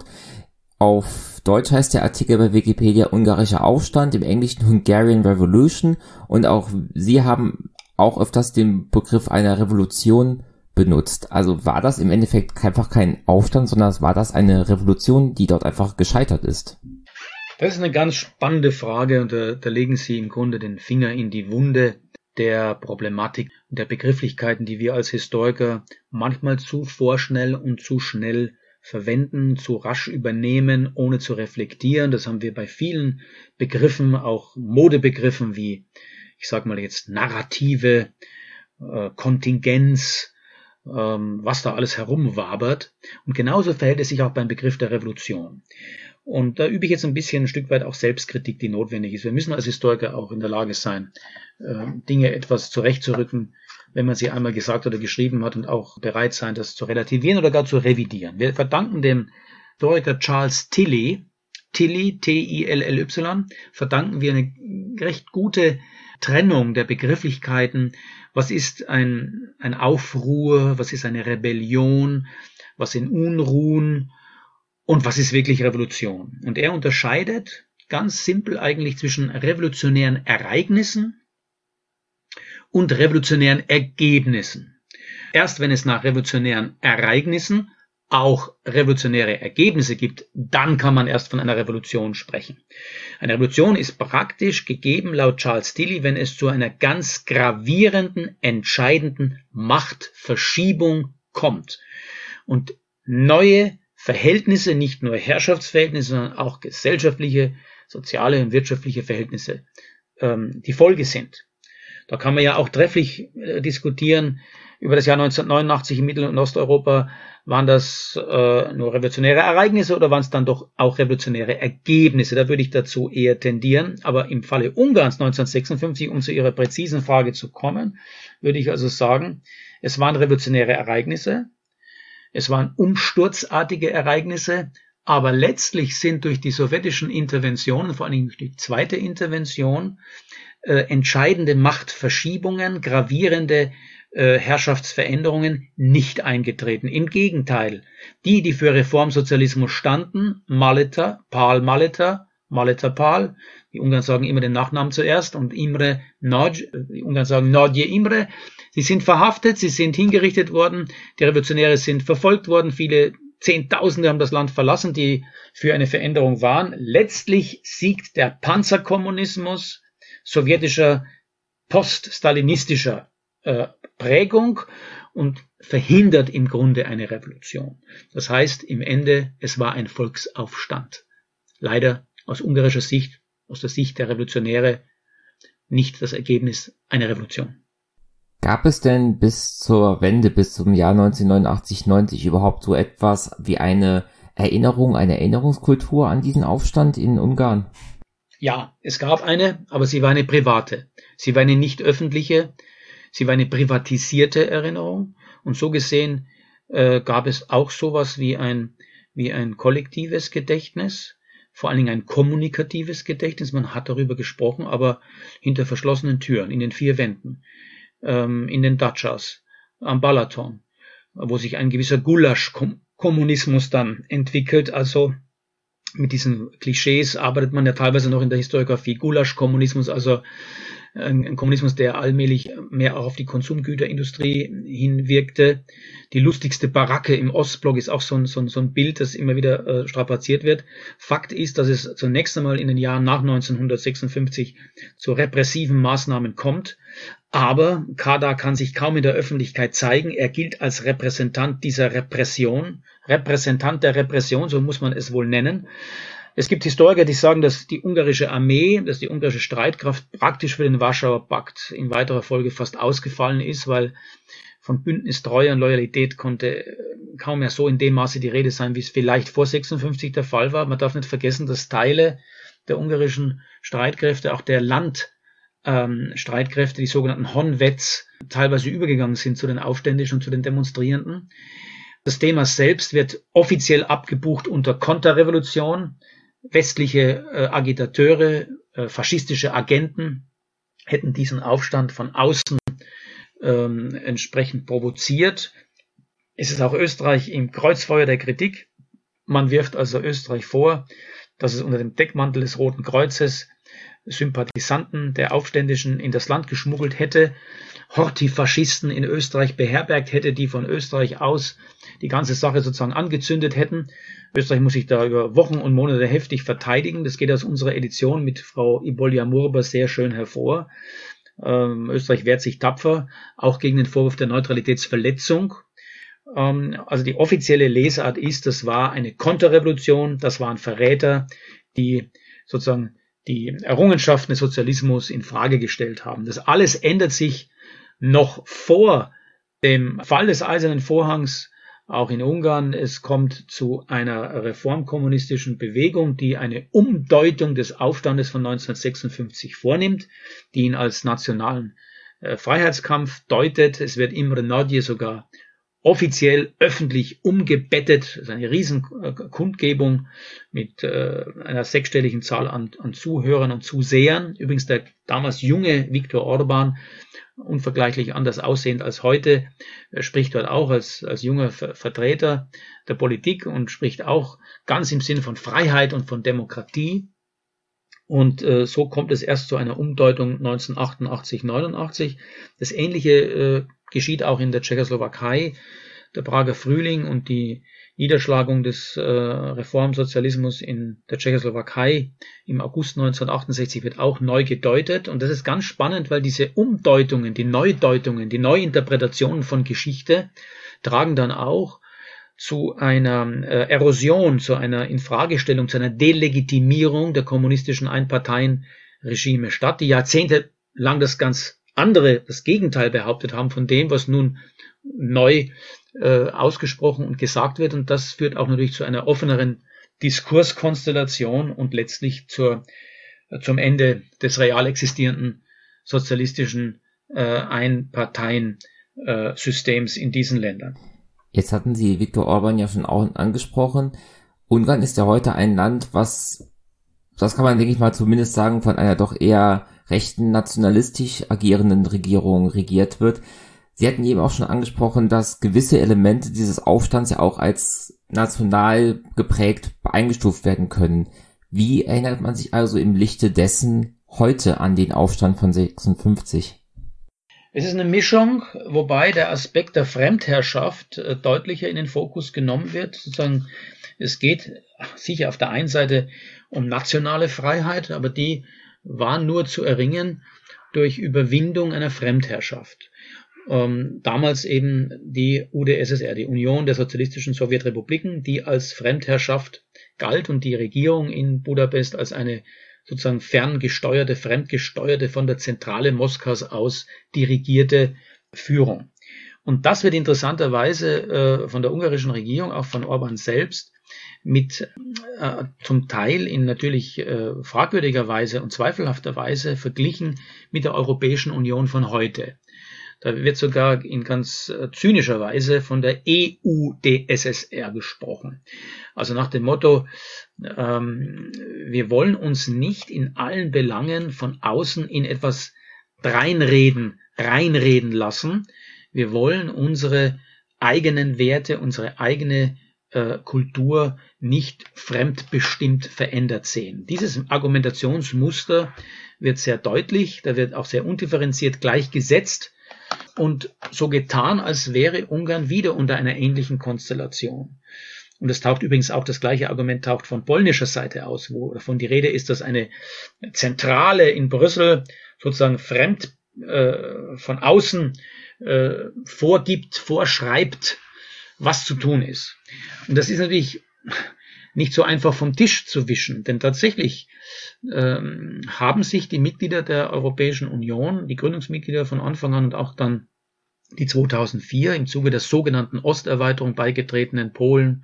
Auf Deutsch heißt der Artikel bei Wikipedia ungarischer Aufstand, im Englischen Hungarian Revolution, und auch Sie haben auch öfters den Begriff einer Revolution benutzt. Also war das im Endeffekt einfach kein Aufstand, sondern war das eine Revolution, die dort einfach gescheitert ist? Das ist eine ganz spannende Frage, und da, da legen Sie im Grunde den Finger in die Wunde der Problematik und der Begrifflichkeiten, die wir als Historiker manchmal zu vorschnell und zu schnell verwenden, zu rasch übernehmen, ohne zu reflektieren. Das haben wir bei vielen Begriffen, auch Modebegriffen wie, ich sage mal jetzt, Narrative, äh, Kontingenz, ähm, was da alles herumwabert. Und genauso verhält es sich auch beim Begriff der Revolution. Und da übe ich jetzt ein bisschen ein Stück weit auch Selbstkritik, die notwendig ist. Wir müssen als Historiker auch in der Lage sein, Dinge etwas zurechtzurücken, wenn man sie einmal gesagt oder geschrieben hat, und auch bereit sein, das zu relativieren oder gar zu revidieren. Wir verdanken dem Historiker Charles Tilly, Tilly, T I L L Y, verdanken wir eine recht gute Trennung der Begrifflichkeiten. Was ist ein, ein Aufruhr? Was ist eine Rebellion? Was sind Unruhen? Und was ist wirklich Revolution? Und er unterscheidet ganz simpel eigentlich zwischen revolutionären Ereignissen und revolutionären Ergebnissen. Erst wenn es nach revolutionären Ereignissen auch revolutionäre Ergebnisse gibt, dann kann man erst von einer Revolution sprechen. Eine Revolution ist praktisch gegeben laut Charles Tilly, wenn es zu einer ganz gravierenden, entscheidenden Machtverschiebung kommt und neue Verhältnisse, nicht nur Herrschaftsverhältnisse, sondern auch gesellschaftliche, soziale und wirtschaftliche Verhältnisse ähm, die Folge sind. Da kann man ja auch trefflich äh, diskutieren über das Jahr neunzehnhundertneunundachtzig in Mittel- und Osteuropa. Waren das äh, nur revolutionäre Ereignisse oder waren es dann doch auch revolutionäre Ergebnisse? Da würde ich dazu eher tendieren. Aber im Falle Ungarns neunzehnhundertsechsundfünfzig, um zu Ihrer präzisen Frage zu kommen, würde ich also sagen, es waren revolutionäre Ereignisse, es waren umsturzartige Ereignisse, aber letztlich sind durch die sowjetischen Interventionen, vor allem durch die zweite Intervention, äh, entscheidende Machtverschiebungen, gravierende Herrschaftsveränderungen nicht eingetreten. Im Gegenteil, die, die für Reformsozialismus standen, Maleta, Pál Maleta, Maleta Pál, die Ungarn sagen immer den Nachnamen zuerst, und Imre Nagy, die Ungarn sagen Nagy Imre, sie sind verhaftet, sie sind hingerichtet worden, die Revolutionäre sind verfolgt worden, viele Zehntausende haben das Land verlassen, die für eine Veränderung waren. Letztlich siegt der Panzerkommunismus sowjetischer, poststalinistischer äh, Prägung und verhindert im Grunde eine Revolution. Das heißt, im Ende, es war ein Volksaufstand. Leider aus ungarischer Sicht, aus der Sicht der Revolutionäre, nicht das Ergebnis einer Revolution. Gab es denn bis zur Wende, bis zum Jahr neunzehnhundertneunundachtzig, neunzig überhaupt so etwas wie eine Erinnerung, eine Erinnerungskultur an diesen Aufstand in Ungarn? Ja, es gab eine, aber sie war eine private. Sie war eine nicht öffentliche. Sie war eine privatisierte Erinnerung, und so gesehen äh, gab es auch sowas wie ein, wie ein kollektives Gedächtnis, vor allen Dingen ein kommunikatives Gedächtnis. Man hat darüber gesprochen, aber hinter verschlossenen Türen, in den vier Wänden, ähm, in den Dachas, am Balaton, wo sich ein gewisser Gulasch-Kommunismus dann entwickelt. Also mit diesen Klischees arbeitet man ja teilweise noch in der Historiografie. Gulasch-Kommunismus, also ein Kommunismus, der allmählich mehr auch auf die Konsumgüterindustrie hinwirkte. Die lustigste Baracke im Ostblock ist auch so ein, so ein, so ein Bild, das immer wieder äh, strapaziert wird. Fakt ist, dass es zunächst einmal in den Jahren nach neunzehnhundertsechsundfünfzig zu repressiven Maßnahmen kommt. Aber Kadar kann sich kaum in der Öffentlichkeit zeigen. Er gilt als Repräsentant dieser Repression, Repräsentant der Repression, so muss man es wohl nennen. Es gibt Historiker, die sagen, dass die ungarische Armee, dass die ungarische Streitkraft praktisch für den Warschauer Pakt in weiterer Folge fast ausgefallen ist, weil von Bündnistreue und Loyalität konnte kaum mehr so in dem Maße die Rede sein, wie es vielleicht vor sechsundfünfzig der Fall war. Man darf nicht vergessen, dass Teile der ungarischen Streitkräfte, auch der Landstreitkräfte, ähm, die sogenannten Honveds, teilweise übergegangen sind zu den Aufständischen und zu den Demonstrierenden. Das Thema selbst wird offiziell abgebucht unter Konterrevolution. Westliche äh, Agitateure, äh, faschistische Agenten hätten diesen Aufstand von außen ähm, entsprechend provoziert. Es ist auch Österreich im Kreuzfeuer der Kritik. Man wirft also Österreich vor, dass es unter dem Deckmantel des Roten Kreuzes Sympathisanten der Aufständischen in das Land geschmuggelt hätte, Horthy-Faschisten in Österreich beherbergt hätte, die von Österreich aus die ganze Sache sozusagen angezündet hätten. Österreich muss sich da über Wochen und Monate heftig verteidigen. Das geht aus unserer Edition mit Frau Ibolia Murba sehr schön hervor. Ähm, Österreich wehrt sich tapfer, auch gegen den Vorwurf der Neutralitätsverletzung. Ähm, also die offizielle Lesart ist, das war eine Konterrevolution, das waren Verräter, die sozusagen die Errungenschaften des Sozialismus in Frage gestellt haben. Das alles ändert sich noch vor dem Fall des Eisernen Vorhangs, auch in Ungarn. Es kommt zu einer reformkommunistischen Bewegung, die eine Umdeutung des Aufstandes von neunzehnhundertsechsundfünfzig vornimmt, die ihn als nationalen äh, Freiheitskampf deutet. Es wird Imre Nagy sogar offiziell öffentlich umgebettet. Das ist eine riesen Kundgebung mit äh, einer sechsstelligen Zahl an, an Zuhörern und Zusehern. Übrigens der damals junge Viktor Orban, unvergleichlich anders aussehend als heute, spricht dort auch als, als junger Ver- Vertreter der Politik und spricht auch ganz im Sinne von Freiheit und von Demokratie. Und äh, so kommt es erst zu einer Umdeutung neunzehnhundertachtundachtzig, neunundachtzig. Das Ähnliche äh, geschieht auch in der Tschechoslowakei. Der Prager Frühling und die Niederschlagung des äh, Reformsozialismus in der Tschechoslowakei im August neunzehnhundertachtundsechzig wird auch neu gedeutet. Und das ist ganz spannend, weil diese Umdeutungen, die Neudeutungen, die Neuinterpretationen von Geschichte tragen dann auch zu einer äh, Erosion, zu einer Infragestellung, zu einer Delegitimierung der kommunistischen Einparteienregime statt, die jahrzehntelang das ganz andere, das Gegenteil behauptet haben von dem, was nun neu äh, ausgesprochen und gesagt wird. Und das führt auch natürlich zu einer offeneren Diskurskonstellation und letztlich zur, äh, zum Ende des real existierenden sozialistischen äh, Einparteiensystems äh, in diesen Ländern. Jetzt hatten Sie Viktor Orban ja schon auch angesprochen. Ungarn ist ja heute ein Land, was, das kann man, denke ich mal, zumindest sagen, von einer doch eher rechten, nationalistisch agierenden Regierung regiert wird. Sie hatten eben auch schon angesprochen, dass gewisse Elemente dieses Aufstands ja auch als national geprägt eingestuft werden können. Wie erinnert man sich also im Lichte dessen heute an den Aufstand von sechsundfünfzig? Es ist eine Mischung, wobei der Aspekt der Fremdherrschaft äh, deutlicher in den Fokus genommen wird. Sozusagen, es geht sicher auf der einen Seite um nationale Freiheit, aber die war nur zu erringen durch Überwindung einer Fremdherrschaft. Ähm, damals eben die U d S S R, die Union der sozialistischen Sowjetrepubliken, die als Fremdherrschaft galt und die Regierung in Budapest als eine sozusagen ferngesteuerte, fremdgesteuerte, von der Zentrale Moskaus aus dirigierte Führung. Und das wird interessanterweise äh, von der ungarischen Regierung, auch von Orban selbst, mit äh, zum Teil in natürlich äh, fragwürdiger Weise und zweifelhafter Weise verglichen mit der Europäischen Union von heute. Da wird sogar in ganz äh, zynischer Weise von der E U d S S R gesprochen. Also nach dem Motto, ähm, wir wollen uns nicht in allen Belangen von außen in etwas reinreden, reinreden lassen. Wir wollen unsere eigenen Werte, unsere eigene äh, Kultur nicht fremdbestimmt verändert sehen. Dieses Argumentationsmuster wird sehr deutlich, da wird auch sehr undifferenziert gleichgesetzt und so getan, als wäre Ungarn wieder unter einer ähnlichen Konstellation. Und es taucht übrigens auch, das gleiche Argument taucht von polnischer Seite aus, wo davon die Rede ist, dass eine Zentrale in Brüssel sozusagen fremd äh, von außen äh, vorgibt, vorschreibt, was zu tun ist. Und das ist natürlich nicht so einfach vom Tisch zu wischen, denn tatsächlich ähm, haben sich die Mitglieder der Europäischen Union, die Gründungsmitglieder von Anfang an und auch dann die zweitausendvier im Zuge der sogenannten Osterweiterung beigetretenen Polen,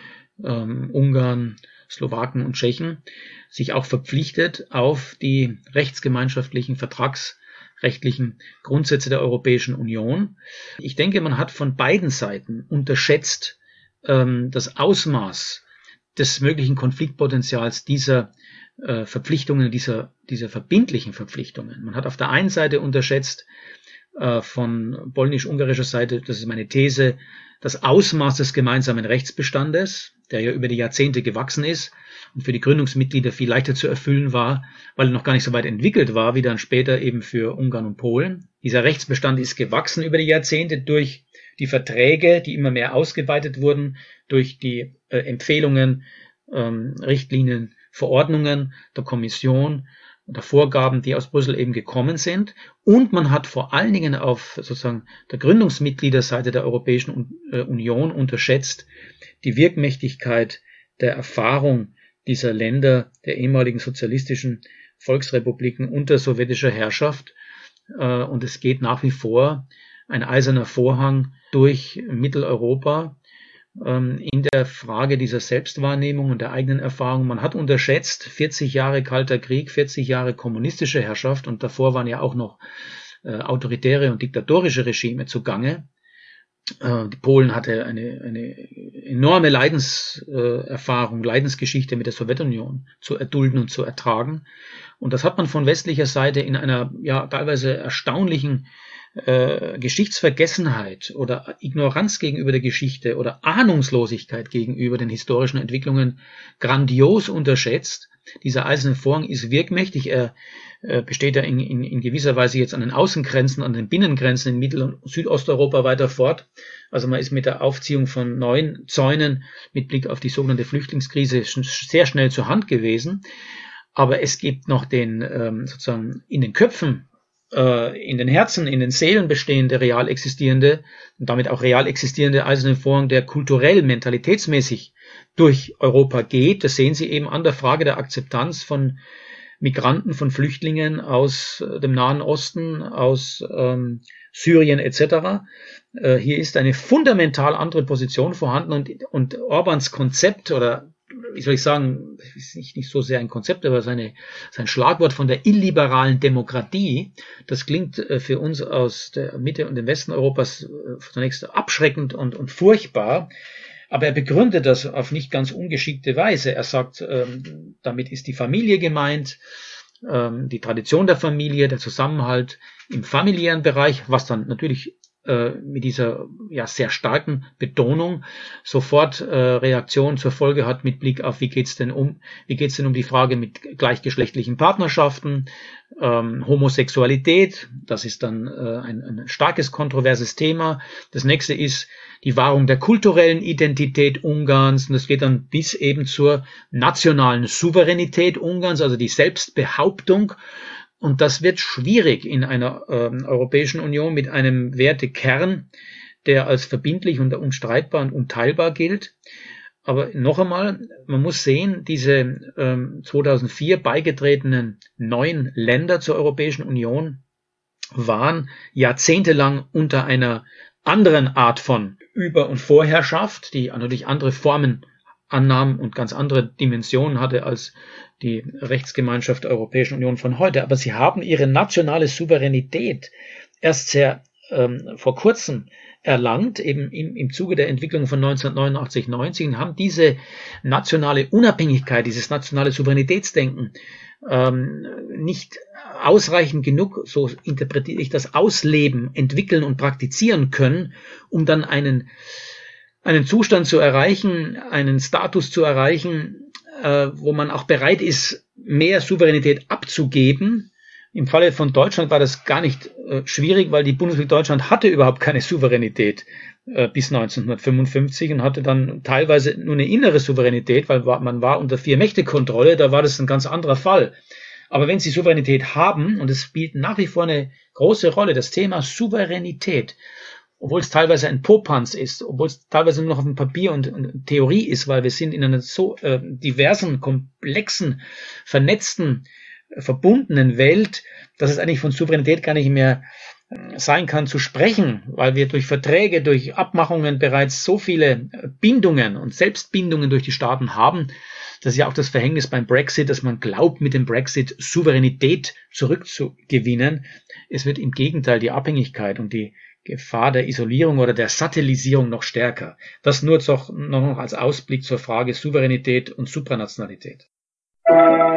ähm, Ungarn, Slowaken und Tschechen, sich auch verpflichtet auf die rechtsgemeinschaftlichen, vertragsrechtlichen Grundsätze der Europäischen Union. Ich denke, man hat von beiden Seiten unterschätzt ähm, das Ausmaß des möglichen Konfliktpotenzials dieser äh, Verpflichtungen, dieser, dieser verbindlichen Verpflichtungen. Man hat auf der einen Seite unterschätzt, äh, von polnisch-ungarischer Seite, das ist meine These, das Ausmaß des gemeinsamen Rechtsbestandes, der ja über die Jahrzehnte gewachsen ist und für die Gründungsmitglieder viel leichter zu erfüllen war, weil er noch gar nicht so weit entwickelt war, wie dann später eben für Ungarn und Polen. Dieser Rechtsbestand ist gewachsen über die Jahrzehnte durch die Verträge, die immer mehr ausgeweitet wurden, durch die äh, Empfehlungen, ähm, Richtlinien, Verordnungen der Kommission und der Vorgaben, die aus Brüssel eben gekommen sind. Und man hat vor allen Dingen auf sozusagen der Gründungsmitgliederseite der Europäischen Union unterschätzt die Wirkmächtigkeit der Erfahrung dieser Länder, der ehemaligen sozialistischen Volksrepubliken unter sowjetischer Herrschaft. Und es geht nach wie vor ein eiserner Vorhang durch Mitteleuropa in der Frage dieser Selbstwahrnehmung und der eigenen Erfahrung. Man hat unterschätzt, vierzig Jahre Kalter Krieg, vierzig Jahre kommunistische Herrschaft und davor waren ja auch noch äh, autoritäre und diktatorische Regime zugange. Äh, die Polen hatte eine, eine enorme Leidenserfahrung, äh, Leidensgeschichte mit der Sowjetunion zu erdulden und zu ertragen. Und das hat man von westlicher Seite in einer ja teilweise erstaunlichen Äh, Geschichtsvergessenheit oder Ignoranz gegenüber der Geschichte oder Ahnungslosigkeit gegenüber den historischen Entwicklungen grandios unterschätzt. Dieser eiserne Vorhang ist wirkmächtig. Er äh, besteht ja in, in, in gewisser Weise jetzt an den Außengrenzen, an den Binnengrenzen in Mittel- und Südosteuropa weiter fort. Also man ist mit der Aufziehung von neuen Zäunen mit Blick auf die sogenannte Flüchtlingskrise schon sehr schnell zur Hand gewesen. Aber es gibt noch den ähm, sozusagen in den Köpfen, äh, in den Herzen, in den Seelen bestehende, real existierende und damit auch real existierende eiserne Vorhang, der kulturell, mentalitätsmäßig durch Europa geht. Das sehen Sie eben an der Frage der Akzeptanz von Migranten, von Flüchtlingen aus dem Nahen Osten, aus ähm, Syrien et cetera. Äh, hier ist eine fundamental andere Position vorhanden und, und Orbáns Konzept oder wie soll ich sagen, ist nicht, nicht so sehr ein Konzept, aber seine, sein Schlagwort von der illiberalen Demokratie, das klingt äh, für uns aus der Mitte und dem Westen Europas äh, zunächst abschreckend und, und furchtbar. Aber er begründet das auf nicht ganz ungeschickte Weise. Er sagt, ähm, damit ist die Familie gemeint, ähm, die Tradition der Familie, der Zusammenhalt im familiären Bereich, was dann natürlich äh, mit dieser ja sehr starken Betonung sofort äh, Reaktion zur Folge hat mit Blick auf, wie geht's denn um, wie geht's denn um die Frage mit gleichgeschlechtlichen Partnerschaften, ähm, Homosexualität, das ist dann äh, ein, ein starkes kontroverses Thema. Das nächste ist die Wahrung der kulturellen Identität Ungarns und das geht dann bis eben zur nationalen Souveränität Ungarns, also die Selbstbehauptung. Und das wird schwierig in einer äh, Europäischen Union mit einem Wertekern, der als verbindlich und unstreitbar und unteilbar gilt. Aber noch einmal, man muss sehen, diese ähm, zweitausendvier beigetretenen neuen Länder zur Europäischen Union waren jahrzehntelang unter einer anderen Art von Über- und Vorherrschaft, die natürlich andere Formen annahm und ganz andere Dimensionen hatte als die Rechtsgemeinschaft der Europäischen Union von heute. Aber sie haben ihre nationale Souveränität erst sehr ähm, vor kurzem erlangt, eben im, im Zuge der Entwicklung von neunzehnhundertneunundachtzig neunzig, und haben diese nationale Unabhängigkeit, dieses nationale Souveränitätsdenken ähm, nicht ausreichend genug, so interpretiere ich das, ausleben, entwickeln und praktizieren können, um dann einen einen Zustand zu erreichen, einen Status zu erreichen, äh, wo man auch bereit ist, mehr Souveränität abzugeben. Im Falle von Deutschland war das gar nicht äh, schwierig, weil die Bundesrepublik Deutschland hatte überhaupt keine Souveränität äh, bis neunzehnhundertfünfundfünfzig und hatte dann teilweise nur eine innere Souveränität, weil war, man war unter Vier-Mächte-Kontrolle, da war das ein ganz anderer Fall. Aber wenn Sie Souveränität haben, und es spielt nach wie vor eine große Rolle, das Thema Souveränität, obwohl es teilweise ein Popanz ist, obwohl es teilweise nur noch auf dem Papier und, und Theorie ist, weil wir sind in einer so äh, diversen, komplexen, vernetzten, äh, verbundenen Welt, dass es eigentlich von Souveränität gar nicht mehr äh, sein kann zu sprechen, weil wir durch Verträge, durch Abmachungen bereits so viele Bindungen und Selbstbindungen durch die Staaten haben. Das ist ja auch das Verhängnis beim Brexit, dass man glaubt, mit dem Brexit Souveränität zurückzugewinnen. Es wird im Gegenteil die Abhängigkeit und die Gefahr der Isolierung oder der Satellisierung noch stärker. Das nur noch als Ausblick zur Frage Souveränität und Supranationalität.